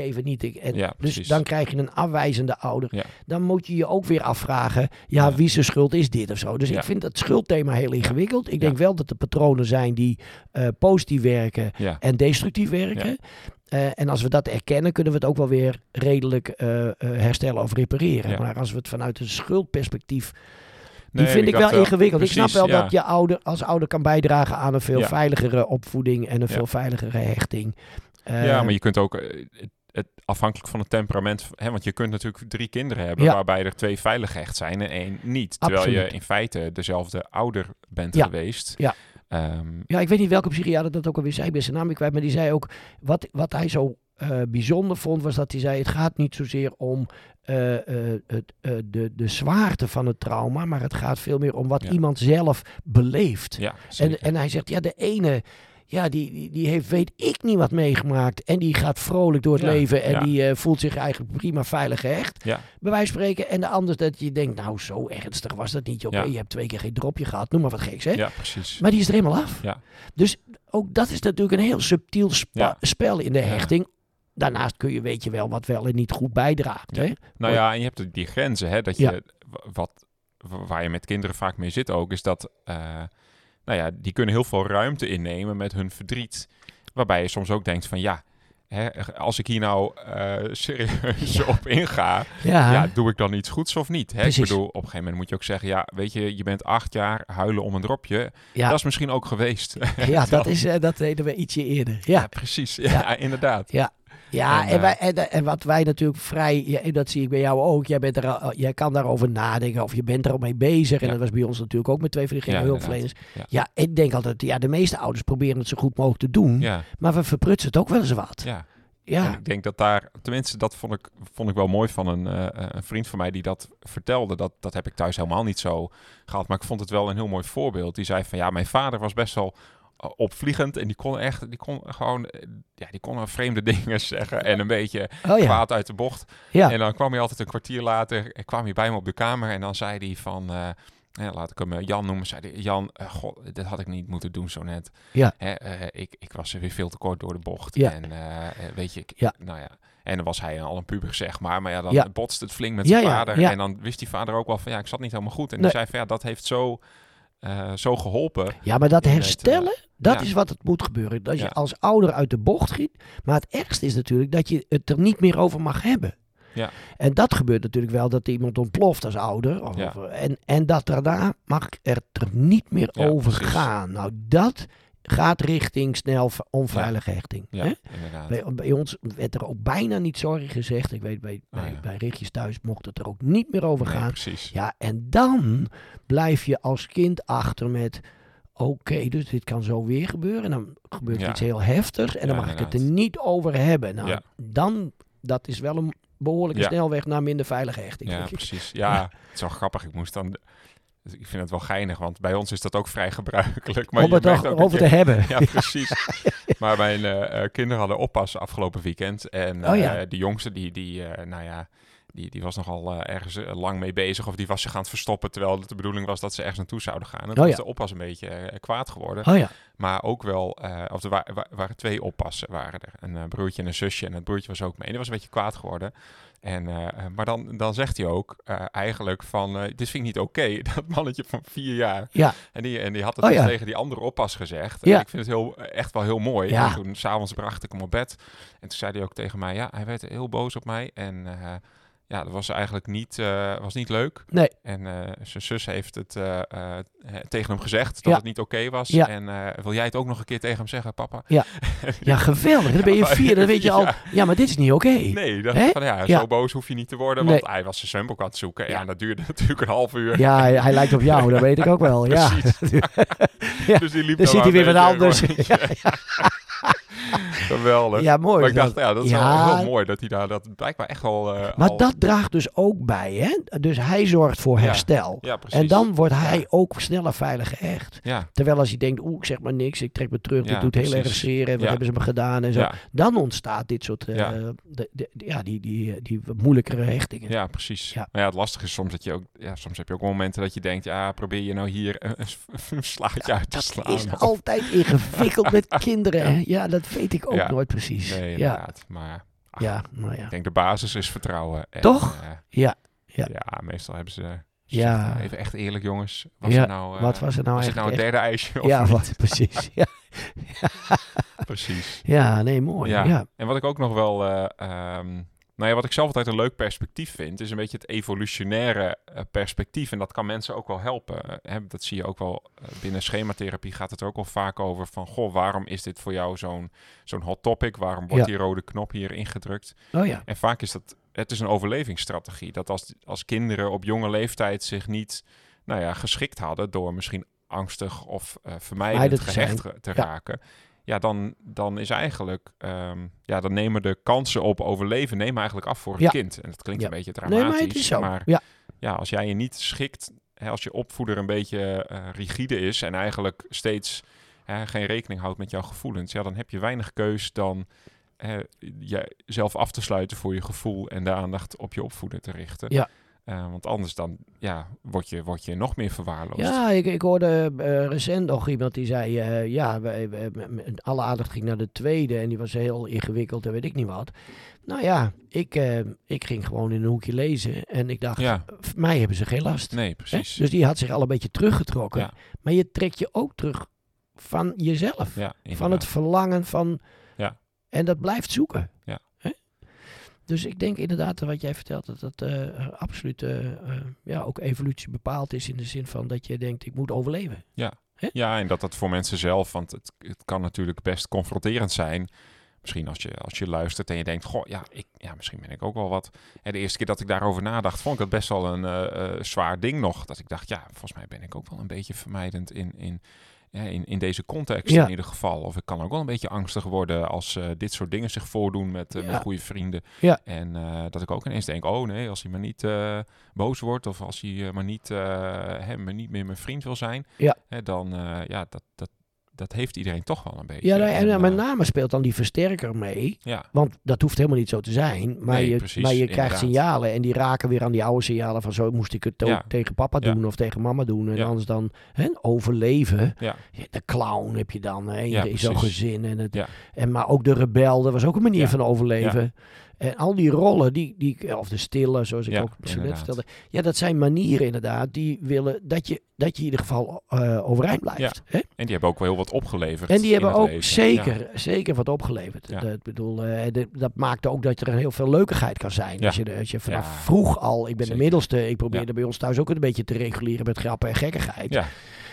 ik. En Ja, dus precies. dan krijg je een afwijzende ouder. Ja. Dan moet je je ook weer afvragen, ja, Ja. wie zijn schuld is dit of zo. Dus Ja. ik vind het schuldthema heel ingewikkeld. Ik Ja. denk wel dat er patronen zijn die uh, positief werken Ja. en destructief werken. Ja. Uh, en als we dat erkennen, kunnen we het ook wel weer redelijk uh, uh, herstellen of repareren. Ja. Maar als we het vanuit een schuldperspectief... Die Nee, vind ik wel dacht, ingewikkeld. Precies, ik snap wel ja. dat je ouder als ouder kan bijdragen aan een veel Ja. veiligere opvoeding en een Ja. veel veiligere hechting. Uh, Ja, maar je kunt ook, uh, het, het, afhankelijk van het temperament, hè, want je kunt natuurlijk drie kinderen hebben Ja. waarbij er twee veilig gehecht zijn en één niet. Terwijl Absoluut. je in feite dezelfde ouder bent Ja. geweest. Ja. Um, ja, ik weet niet welke psychiater dat ook alweer zei, ik ben zijn naam niet kwijt, maar die zei ook, wat, wat hij zo uh, bijzonder vond, was dat hij zei, het gaat niet zozeer om uh, uh, het, uh, de, de zwaarte van het trauma, maar het gaat veel meer om wat Ja. iemand zelf beleeft. ja, en, en hij zegt, ja, de ene... Ja, die, die, die heeft weet ik niet wat meegemaakt. En die gaat vrolijk door het Ja, leven. En ja. die uh, voelt zich eigenlijk prima veilig gehecht. Ja. Bij wijze van spreken. En de ander dat je denkt, nou zo ernstig was dat niet. Oké, Ja. je hebt twee keer geen dropje gehad. Noem maar wat geks, hè? Ja, precies. Maar die is er helemaal af. Ja. Dus ook dat is natuurlijk een heel subtiel spa- Ja. spel in de Ja. hechting. Daarnaast kun je, weet je wel, wat wel en niet goed bijdraagt. Ja. Hè? Nou ja, en je hebt die grenzen, hè, dat je, Ja. wat, waar je met kinderen vaak mee zit ook, is dat, uh, nou ja, die kunnen heel veel ruimte innemen met hun verdriet. Waarbij je soms ook denkt van, ja, hè, als ik hier nou uh, serieus Ja. op inga, Ja. ja, doe ik dan iets goeds of niet? Hè? Ik Precies. bedoel, op een gegeven moment moet je ook zeggen, ja, weet je, je bent acht jaar, huilen om een dropje. Ja. Dat is misschien ook geweest. Ja, dat, is, uh, dat deden we ietsje eerder. Ja, Ja, precies. Ja, Ja. inderdaad. Ja. Ja, En, en, uh, wij, en, en wat wij natuurlijk vrij, ja, dat zie ik bij jou ook, jij, bent er, al- jij kan daarover nadenken of je bent er al mee bezig. En Ja. dat was bij ons natuurlijk ook met twee van die Ja, hulpverleners. inderdaad. Ja. ja, ik denk altijd, ja, de meeste ouders proberen het zo goed mogelijk te doen, Ja, maar we verprutsen het ook wel eens wat. ja. Ja, En ik denk dat daar, tenminste, dat vond ik, vond ik wel mooi van een, uh, een vriend van mij die dat vertelde. Dat, dat heb ik thuis helemaal niet zo gehad. Maar ik vond het wel een heel mooi voorbeeld. Die zei van, ja, mijn vader was best wel uh, opvliegend. En die kon echt, die kon gewoon, uh, ja, die kon vreemde dingen zeggen. En een beetje oh ja. kwaad uit de bocht. Ja. En dan kwam hij altijd een kwartier later, en kwam hij bij me op de kamer. En dan zei hij van... Uh, Ja, laat ik hem uh, Jan noemen. Zei hij, Jan, uh, god, dit had ik niet moeten doen zo net. Ja. Hè, uh, ik, ik was er weer veel te kort door de bocht. Ja. En uh, weet je, ik, Ja. nou ja. En dan was hij al een puber, zeg maar. Maar ja, dan Ja. botst het flink met Ja, zijn ja, vader. ja. En dan wist die vader ook wel van, ja, ik zat niet helemaal goed. En Nee. die zei van, ja, dat heeft zo, uh, zo geholpen. ja, maar dat in het, herstellen, uh, dat ja. is wat het moet gebeuren. Dat je Ja. als ouder uit de bocht schiet. Maar het ergste is natuurlijk dat je het er niet meer over mag hebben. Ja. En dat gebeurt natuurlijk wel, dat iemand ontploft als ouder. Of, Ja. en, en dat daarna mag er er niet meer Ja, over precies. gaan. Nou, dat gaat richting snel v- onveilige hechting. Ja, Hè? inderdaad. Bij, bij ons werd er ook bijna niet sorry gezegd. Ik weet, bij, bij, Oh, ja. bij Richtjes thuis mocht het er ook niet meer over Nee, gaan. precies. Ja, en dan blijf je als kind achter met... Oké, dus dit kan zo weer gebeuren. En dan gebeurt Ja. iets heel heftigs. En dan Ja, mag ik het er inderdaad. niet over hebben. Nou, Ja. dan, dat is wel een behoorlijke Ja. snelweg naar minder veilige hechting. Ja, denk ik. precies. Ja, het is wel grappig. Ik moest dan... dus ik vind het wel geinig, want bij ons is dat ook vrij gebruikelijk. Maar Om je het merkt toch ook dat over je- te hebben. Ja, precies. Maar mijn uh, uh, kinderen hadden oppassen afgelopen weekend. En uh, Oh ja. de jongste, die, die, uh, nou ja, die, die was nogal uh, ergens uh, lang mee bezig. Of die was zich aan het verstoppen, terwijl het de bedoeling was dat ze ergens naartoe zouden gaan. En toen Oh ja. was de oppas een beetje uh, kwaad geworden. Oh ja, Maar ook wel, uh, of er wa- wa- waren twee oppassen, waren er. Een uh, broertje en een zusje. En het broertje was ook mee. En die was een beetje kwaad geworden. En, uh, maar dan, dan zegt hij ook uh, eigenlijk van, uh, dit vind ik niet oké. Okay. Dat mannetje van vier jaar. ja, En die, en die had het Oh dus ja. tegen die andere oppas gezegd. Ja. En ik vind het heel, echt wel heel mooi. Ja. En toen s'avonds bracht ik hem op bed. En toen zei hij ook tegen mij, ja, hij werd heel boos op mij. En uh, ja, dat was eigenlijk niet, uh, was niet leuk. nee. En uh, zijn zus heeft het uh, uh, tegen hem gezegd dat Ja. het niet oké okay was. Ja. En uh, wil jij het ook nog een keer tegen hem zeggen, papa? Ja, ja geweldig. Dan ben je Ja, vier, dan weet je al... ja. Ja, maar dit is niet oké. Nee, dat Hè? van ja, Ja. zo boos hoef je niet te worden. Nee. Want hij was zijn zwembroek aan het zoeken. Ja, Ja. en dat duurde natuurlijk een half uur. Ja, hij, hij lijkt op jou, dat weet ik ook wel. Ja. Precies. Ja. Dus die liep Dan dan ziet hij weer een wat beetje anders. rond. Ja, Geweldig. ja, mooi. Maar ik is dacht, dat. ja, dat is Ja. wel heel mooi dat hij daar dat blijkbaar echt wel... Uh, Maar al... dat draagt dus ook bij, hè? Dus hij zorgt voor Ja. herstel. Ja, precies. En dan wordt hij Ja. ook sneller veilig gehecht. Ja, Terwijl als je denkt, oeh, ik zeg maar niks, ik trek me terug, Ja, dit doet heel precies. erg zeer en wat Ja. hebben ze me gedaan en zo. ja, Dan ontstaat dit soort, uh, Ja. de, de, ja, die, die, die moeilijkere hechtingen. ja, precies. Ja. Maar ja, het lastige is soms dat je ook... Ja, soms heb je ook momenten dat je denkt... Ja, probeer je nou hier een, een slaatje uit te Dat slaan. is Of- altijd ingewikkeld met kinderen. Ja. Hè? Ja, dat weet ik ook Ja. nooit precies. Nee, ja. inderdaad. Maar ja, maar ja. Ik denk de basis is vertrouwen. En, Toch? Uh, ja, ja. Ja, meestal hebben ze... Ja. Even echt eerlijk, jongens. Was ja, het nou, uh, wat was het nou was het nou een echt? derde ijsje? Of ja, niet? wat, precies. Ja. Precies. Ja, nee, mooi. Ja. Ja. En wat ik ook nog wel... Uh, um, nou ja, wat ik zelf altijd een leuk perspectief vind, is een beetje het evolutionaire uh, perspectief. En dat kan mensen ook wel helpen. Uh, hè, dat zie je ook wel uh, binnen schematherapie gaat het er ook wel vaak over van, goh, waarom is dit voor jou zo'n zo'n hot topic? Waarom wordt ja. die rode knop hier ingedrukt? Oh ja. En vaak is dat, het is een overlevingsstrategie. Dat als, als kinderen op jonge leeftijd zich niet, nou ja, geschikt hadden door misschien angstig of uh, vermijdend gehecht te, te ja. raken. Ja, dan, dan is eigenlijk... Um, ja, dan nemen de kansen op overleven nemen eigenlijk af voor het ja. kind. En dat klinkt ja. een beetje dramatisch. Nee, maar het is zo. Maar ja. ja, als jij je niet schikt... Hè, als je opvoeder een beetje uh, rigide is... en eigenlijk steeds hè, geen rekening houdt met jouw gevoelens... ja, dan heb je weinig keus dan... Uh, jezelf af te sluiten voor je gevoel... en de aandacht op je opvoeder te richten. Ja. Uh, want anders dan ja, word, je, word je nog meer verwaarloosd. Ja, ik, ik hoorde uh, recent nog iemand die zei... Uh, ja, we, we, we, alle aandacht ging naar de tweede... en die was heel ingewikkeld en weet ik niet wat. Nou ja, ik, uh, ik ging gewoon in een hoekje lezen... en ik dacht, ja. voor mij hebben ze geen last. Nee, precies. Hè? Dus die had zich al een beetje teruggetrokken. Ja. Maar je trekt je ook terug van jezelf. Ja, van het verlangen van... Ja. En dat blijft zoeken. Ja. Dus ik denk inderdaad, wat jij vertelt, dat dat uh, absoluut uh, uh, ja, ook evolutie bepaald is in de zin van dat je denkt, ik moet overleven. Ja, Hè? ja en dat dat voor mensen zelf, want het, het kan natuurlijk best confronterend zijn. Misschien als je, als je luistert en je denkt, goh, ja, ik, ja, misschien ben ik ook wel wat. En de eerste keer dat ik daarover nadacht, vond ik het best wel een uh, uh, zwaar ding nog. Dat ik dacht, ja, volgens mij ben ik ook wel een beetje vermijdend in... in Ja, in, in deze context ja. in ieder geval. Of ik kan ook wel een beetje angstig worden als uh, dit soort dingen zich voordoen met, uh, ja. met goede vrienden. Ja. En uh, dat ik ook ineens denk, oh nee, als hij maar niet uh, boos wordt of als hij uh, maar niet, uh, hè, maar niet meer mijn vriend wil zijn, ja. Hè, dan uh, ja, dat, dat, dat heeft iedereen toch wel een beetje. Ja, nou, en, en uh, met name speelt dan die versterker mee. Ja. Want dat hoeft helemaal niet zo te zijn. Maar nee, je, precies, maar je krijgt inderdaad. signalen en die raken weer aan die oude signalen van zo moest ik het ook ja. tegen papa doen ja. of tegen mama doen. En ja. anders dan hè, overleven. Ja. De clown heb je dan hè, ja, in zo'n gezin. En het, ja. en maar ook de rebel, dat was ook een manier ja. van overleven. Ja. En al die rollen, die, die, of de stille, zoals ik ja, ook zo net vertelde. Ja, dat zijn manieren inderdaad die willen dat je, dat je in ieder geval uh, overeind blijft. Ja. Hè? En die hebben ook wel heel wat opgeleverd. En die hebben ook leven. zeker, ja. ja. zeker wat opgeleverd. Ja. Dat, bedoel, uh, de, dat maakt ook dat er een heel veel leukigheid kan zijn. Ja. Als, je, als je vanaf ja. vroeg al, ik ben zeker. de middelste, ik probeerde ja. bij ons thuis ook een beetje te reguleren met grappen en gekkigheid. Ja.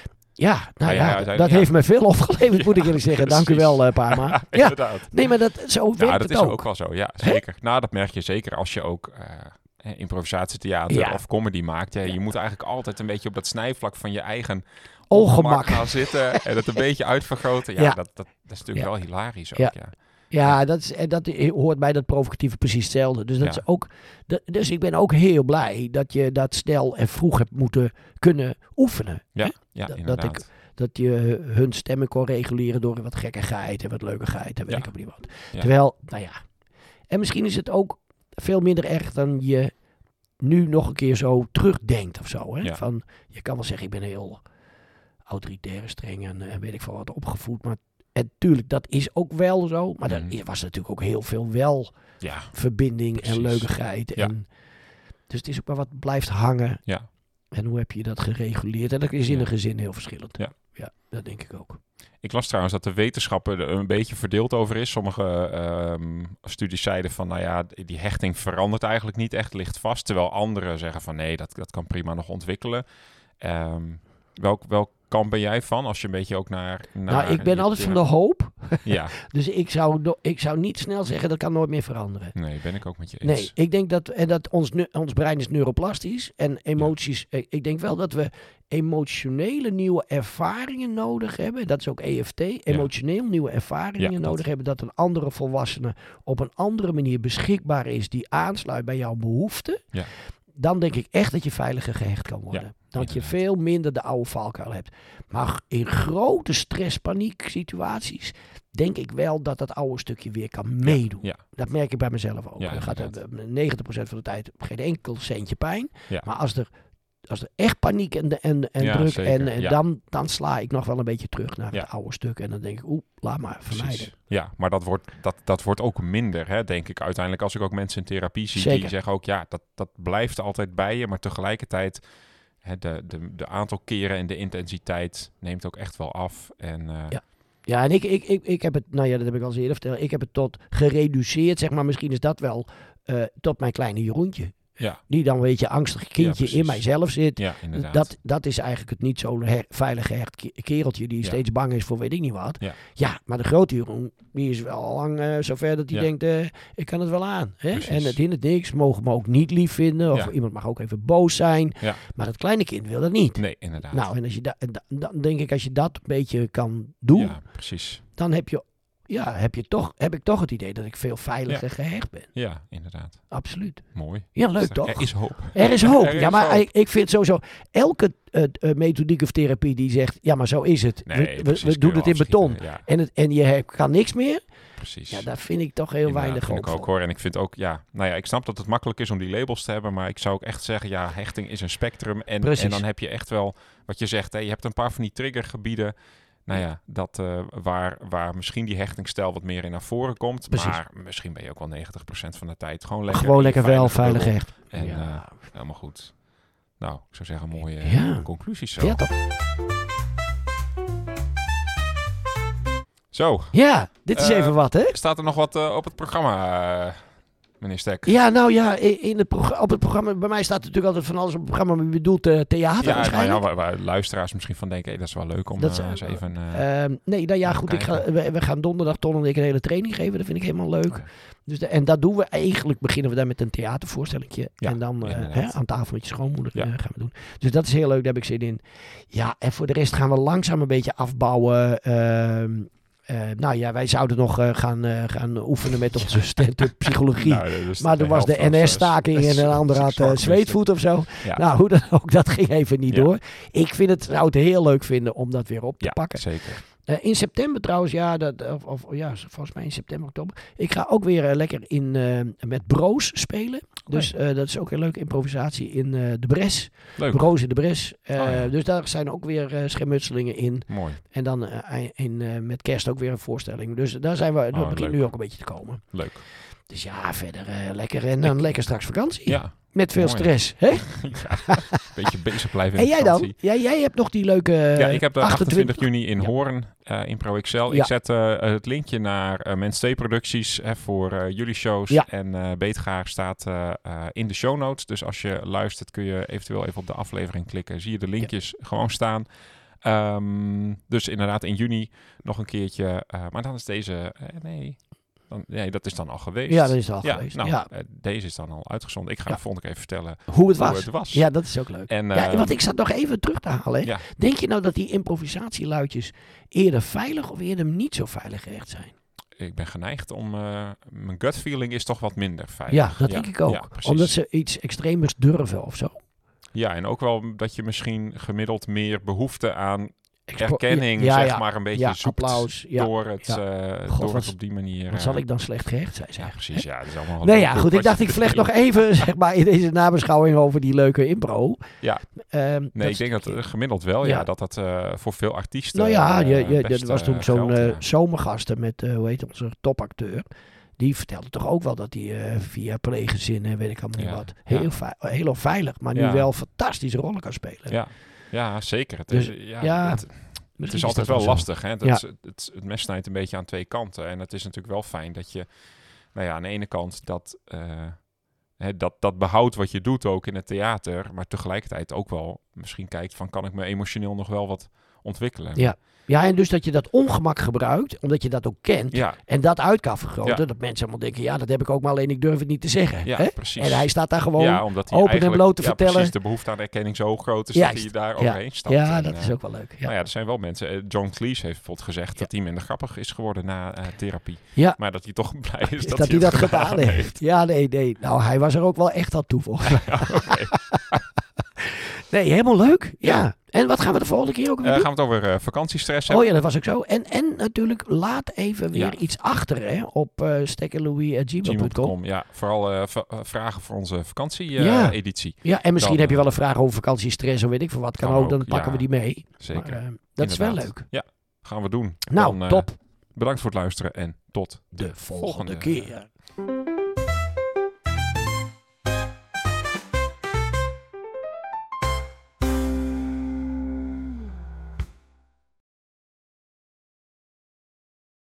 Ja, nou ja, ja, ja dat ja. heeft me veel opgeleverd, moet ik eerlijk zeggen. Dank u wel, uh, Parma. Ja, ja, inderdaad. Nee, maar dat, zo werkt ja, dat het is ook. ook wel zo. Ja, zeker. Hè? Nou, dat merk je zeker als je ook uh, improvisatietheater ja. of comedy maakt. Ja, je moet eigenlijk altijd een beetje op dat snijvlak van je eigen ongemak gaan zitten en het een beetje uitvergroten. Ja, ja. Dat, dat, dat is natuurlijk ja. wel hilarisch ook, ja. ja. Ja, dat, is, dat hoort bij dat provocatieve precies hetzelfde. Dus, dat ja. is ook, dat, dus ik ben ook heel blij dat je dat snel en vroeg hebt moeten kunnen oefenen. Ja, hè? ja dat, inderdaad. Dat, ik, dat je hun stemmen kon reguleren door wat gekkigheid en wat leukigheid en weet ja. ik ook niet wat. Ja. Terwijl, nou ja. En misschien is het ook veel minder erg dan je nu nog een keer zo terugdenkt of zo. Hè? Ja. Van, je kan wel zeggen, ik ben heel autoritair, streng en uh, weet ik veel wat opgevoed, maar en tuurlijk, dat is ook wel zo. Maar mm. er was natuurlijk ook heel veel wel ja, verbinding precies. en leukigheid. Ja. En, dus het is ook wel wat blijft hangen. Ja. En hoe heb je dat gereguleerd? En dat is in ja. een gezin heel verschillend. Ja. ja, dat denk ik ook. Ik las trouwens dat de wetenschapper er een beetje verdeeld over is. Sommige um, studies zeiden van, nou ja, die hechting verandert eigenlijk niet echt, ligt vast. Terwijl anderen zeggen van, nee, dat, dat kan prima nog ontwikkelen. Um, welk, welk kamp ben jij van, als je een beetje ook naar... naar nou, ik ben je, altijd je, van de hoop. Ja. Dus ik zou, ik zou niet snel zeggen, dat kan nooit meer veranderen. Nee, ben ik ook met je eens. Nee, ik denk dat, en dat ons, ons brein is neuroplastisch en emoties... Ja. Ik denk wel dat we emotionele nieuwe ervaringen nodig hebben. Dat is ook E F T. Emotioneel ja. nieuwe ervaringen ja, nodig dat. hebben. Dat een andere volwassene op een andere manier beschikbaar is die aansluit bij jouw behoeften. Ja. Dan denk ik echt dat je veiliger gehecht kan worden. Ja, dat inderdaad. je veel minder de oude valkuil hebt. Maar in grote stress, paniek situaties denk ik wel dat dat oude stukje weer kan meedoen. Ja, ja. Dat merk ik bij mezelf ook. Ja, er gaat er negentig procent van de tijd geen enkel centje pijn. Ja. Maar als er als er echt paniek en, en, en Ja, druk zeker, en, en ja. dan, dan sla ik nog wel een beetje terug naar Ja. het oude stuk. En dan denk ik, oeh, laat maar vermijden. Precies. Ja, maar dat wordt, dat, dat wordt ook minder, hè, denk ik uiteindelijk. Als ik ook mensen in therapie zie, Zeker. die zeggen ook, ja, dat, dat blijft altijd bij je. Maar tegelijkertijd, hè, de, de, de aantal keren en de intensiteit neemt ook echt wel af. En, uh, Ja. Ja, en ik, ik, ik, ik heb het, nou ja, dat heb ik al eens eerder verteld. Ik heb het tot gereduceerd, zeg maar, misschien is dat wel, uh, tot mijn kleine Jeroentje. Ja. Die dan, weet je, angstig kindje Ja, in mijzelf zit. Ja, inderdaad. Dat, dat is eigenlijk het niet zo'n her, veilig gehecht ke- kereltje die Ja. steeds bang is voor weet ik niet wat. Ja. Ja, maar de grote Jeroen, die is wel al lang uh, zover dat hij Ja. denkt, uh, ik kan het wel aan. Hè? Precies. En het hindert niks, mogen me ook niet lief vinden. Of Ja. iemand mag ook even boos zijn. Ja. Maar het kleine kind wil dat niet. Nee, inderdaad. Nou, en als je da, da- dan denk ik, als je dat een beetje kan doen, Ja, precies. dan heb je, ja, heb je toch, heb ik toch het idee dat ik veel veiliger gehecht ben. Ja, inderdaad. Absoluut. Mooi. Ja, leuk Dus toch? Er is hoop. Er is hoop. Er is ja, maar hoop. Ik, ik vind sowieso elke uh, uh, methodiek of therapie die zegt, ja, maar zo is het. Nee, we we, precies, we kun doen je het wel in beton. afschieten. Ja, En, het, en je hebt, kan niks meer. precies. Ja, daar vind ik toch heel Inderdaad, weinig vind hoop ik ook voor. hoor. En ik vind ook, ja, nou ja, ik snap dat het makkelijk is om die labels te hebben, maar ik zou ook echt zeggen, ja, hechting is een spectrum. En, Precies. en dan heb je echt wel, wat je zegt, hè, je hebt een paar van die triggergebieden, nou ja, dat, uh, waar, waar misschien die hechtingsstijl wat meer in naar voren komt. Precies. Maar misschien ben je ook wel negentig procent van de tijd gewoon lekker. Gewoon in lekker je wel veilige veilig bubbel. hecht. En Ja. uh, helemaal goed. Nou, ik zou zeggen, mooie Ja. conclusies zo. Ja, toch? Zo, Ja, dit is Uh, even wat, hè? staat er nog wat uh, op het programma, uh, meneer Stek? Ja, nou ja, in in het progr- op het programma, bij mij staat natuurlijk altijd van alles op het programma, maar je bedoelt uh, theater Ja, nou waarschijnlijk. ja, waar, waar luisteraars misschien van denken, hey, dat is wel leuk om Dat uh, is, eens uh, even... Uh, Uh, nee, nou ja, goed. Ik ga, we, we gaan donderdag Ton en ik een hele training geven. Dat vind ik helemaal leuk. Okay. Dus de, en dat doen we eigenlijk, beginnen we daar met een theatervoorstellingje. Ja, en dan uh, hè, aan tafel met je schoonmoeder Ja. uh, gaan we doen. Dus dat is heel leuk, daar heb ik zin in. Ja, en voor de rest gaan we langzaam een beetje afbouwen. Uh, uh, nou ja, wij zouden nog uh, gaan, uh, gaan oefenen met onze stand-up psychologie. Nou, dus maar er was de N S-staking en een ander had uh, zweetvoet of zo. Ja. Nou, hoe dan ook, dat ging even niet Ja. door. Ik vind het, zou het heel leuk vinden om dat weer op te Ja, pakken. zeker. Uh, in september trouwens, ja, dat, of, of ja, volgens mij in september, oktober. Ik ga ook weer uh, lekker in, uh, met Broos spelen. Okay. Dus uh, dat is ook een leuke improvisatie in uh, de Bres. Leuk. Broos in de Bres. Uh, Oh, ja. Dus daar zijn ook weer uh, schermutselingen in. Mooi. En dan uh, in, uh, met kerst ook weer een voorstelling. Dus daar zijn we, dat Oh, begint leuk. nu ook een beetje te komen. Leuk. Dus ja, verder uh, lekker. En dan lekker straks vakantie. Ja. Met veel Mooi. stress. Hè? ja. Een beetje bezig blijven in En de jij dan? vakantie. Ja, jij hebt nog die leuke uh, Ja, ik heb de achtentwintig achtentwintig juni in Ja. Hoorn uh, in ProXL. Ja. Ik zet uh, het linkje naar uh, Mens T Producties hè, voor uh, jullie shows. Ja. En uh, Beetgaar staat uh, uh, in de show notes. Dus als je luistert kun je eventueel even op de aflevering klikken. Zie je de linkjes gewoon staan. Um, dus inderdaad in juni nog een keertje. Uh, maar dan is deze... Uh, nee... Dan, nee, dat is dan al geweest. Ja, dat is al ja, geweest. Nou, ja. uh, deze is dan al uitgezonden. Ik ga Ja. de volgende keer even vertellen Hoe het was. hoe het was. Ja, dat is ook leuk. En, ja, uh, want ik zat nog even terug te halen. Hè. Ja. Denk je nou dat die improvisatieluidjes eerder veilig of eerder niet zo veilig gehecht zijn? Ik ben geneigd om... Uh, mijn gut feeling is toch wat minder veilig. Ja, dat denk ik ook. Ja, precies. Omdat ze iets extremers durven of zo. Ja, en ook wel dat je misschien gemiddeld meer behoefte aan Expo- erkenning, ja, zeg ja. maar, een beetje Ja, zoekt applaus. Ja. door het, Ja. uh, God, door wat- het op die manier... Wat uh, zal ik dan slecht gehecht zijn? Ja, Zeg. precies. Ja, dat is allemaal... Nou ja, leuk goed. Ik wat dacht, je ik vlecht doet. nog even zeg maar, in deze nabeschouwing over die leuke impro. Ja. Um, Nee, ik denk dat uh, gemiddeld wel, Ja. ja, dat dat uh, voor veel artiesten... Nou ja, uh, je, je, best, er was uh, toen zo'n geldt, uh, ja. zomergasten met, uh, hoe heet onze topacteur. Die vertelde toch ook wel dat hij uh, via pleeggezinnen, weet ik allemaal niet Ja. wat, heel, Ja. vei- heel onveilig, maar nu Ja. wel fantastische rollen kan spelen. Ja. Ja, zeker. Het Dus, is, ja, ja, het, het Misschien is altijd dat wel zo. lastig. Hè? Het, Ja. het, het, het mes snijdt een beetje aan twee kanten. En het is natuurlijk wel fijn dat je... Nou ja, aan de ene kant dat... Uh, hè, dat, dat behoudt wat je doet ook in het theater. Maar tegelijkertijd ook wel misschien kijkt van... Kan ik me emotioneel nog wel wat ontwikkelen? Ja. Ja, en dus dat je dat ongemak gebruikt, omdat je dat ook kent. Ja, En dat uit kan vergroten. Ja. Dat mensen allemaal denken, ja, dat heb ik ook, maar alleen ik durf het niet te zeggen. ja hè? precies. En hij staat daar gewoon ja, omdat hij open en eigenlijk- bloot te ja, vertellen. precies, de behoefte aan erkenning zo groot is Juist. dat hij daar Ja. overheen stapt. Ja, En, dat uh, is ook wel leuk. Ja, Nou ja, er zijn wel mensen... eh, John Cleese heeft bijvoorbeeld gezegd dat hij minder grappig is geworden na uh, therapie. Ja. Maar dat hij toch blij is Is dat, dat hij hij dat het gedaan heeft. Ja, nee, nee. Nou, hij was er ook wel echt aan toe, volgens mij. Ja, oké. Nee, helemaal leuk. Ja. ja. En wat gaan we de volgende keer ook weer uh, doen? Gaan we het over uh, vakantiestress hebben. Oh ja, dat was ook zo. En, en natuurlijk, laat even weer ja. iets achter hè, op uh, stekkerlouis at gmail punt com. Ja, vooral uh, v- uh, vragen voor onze vakantie-editie. Uh, ja. ja, en misschien dan, heb je wel een vraag over vakantiestress of weet ik veel wat. Kan, kan ook, dan pakken ja, we die mee. Zeker. Maar, uh, dat Inderdaad. is wel leuk. Ja, gaan we doen. Nou, dan, uh, top. Bedankt voor het luisteren en tot de, de volgende, volgende keer. keer.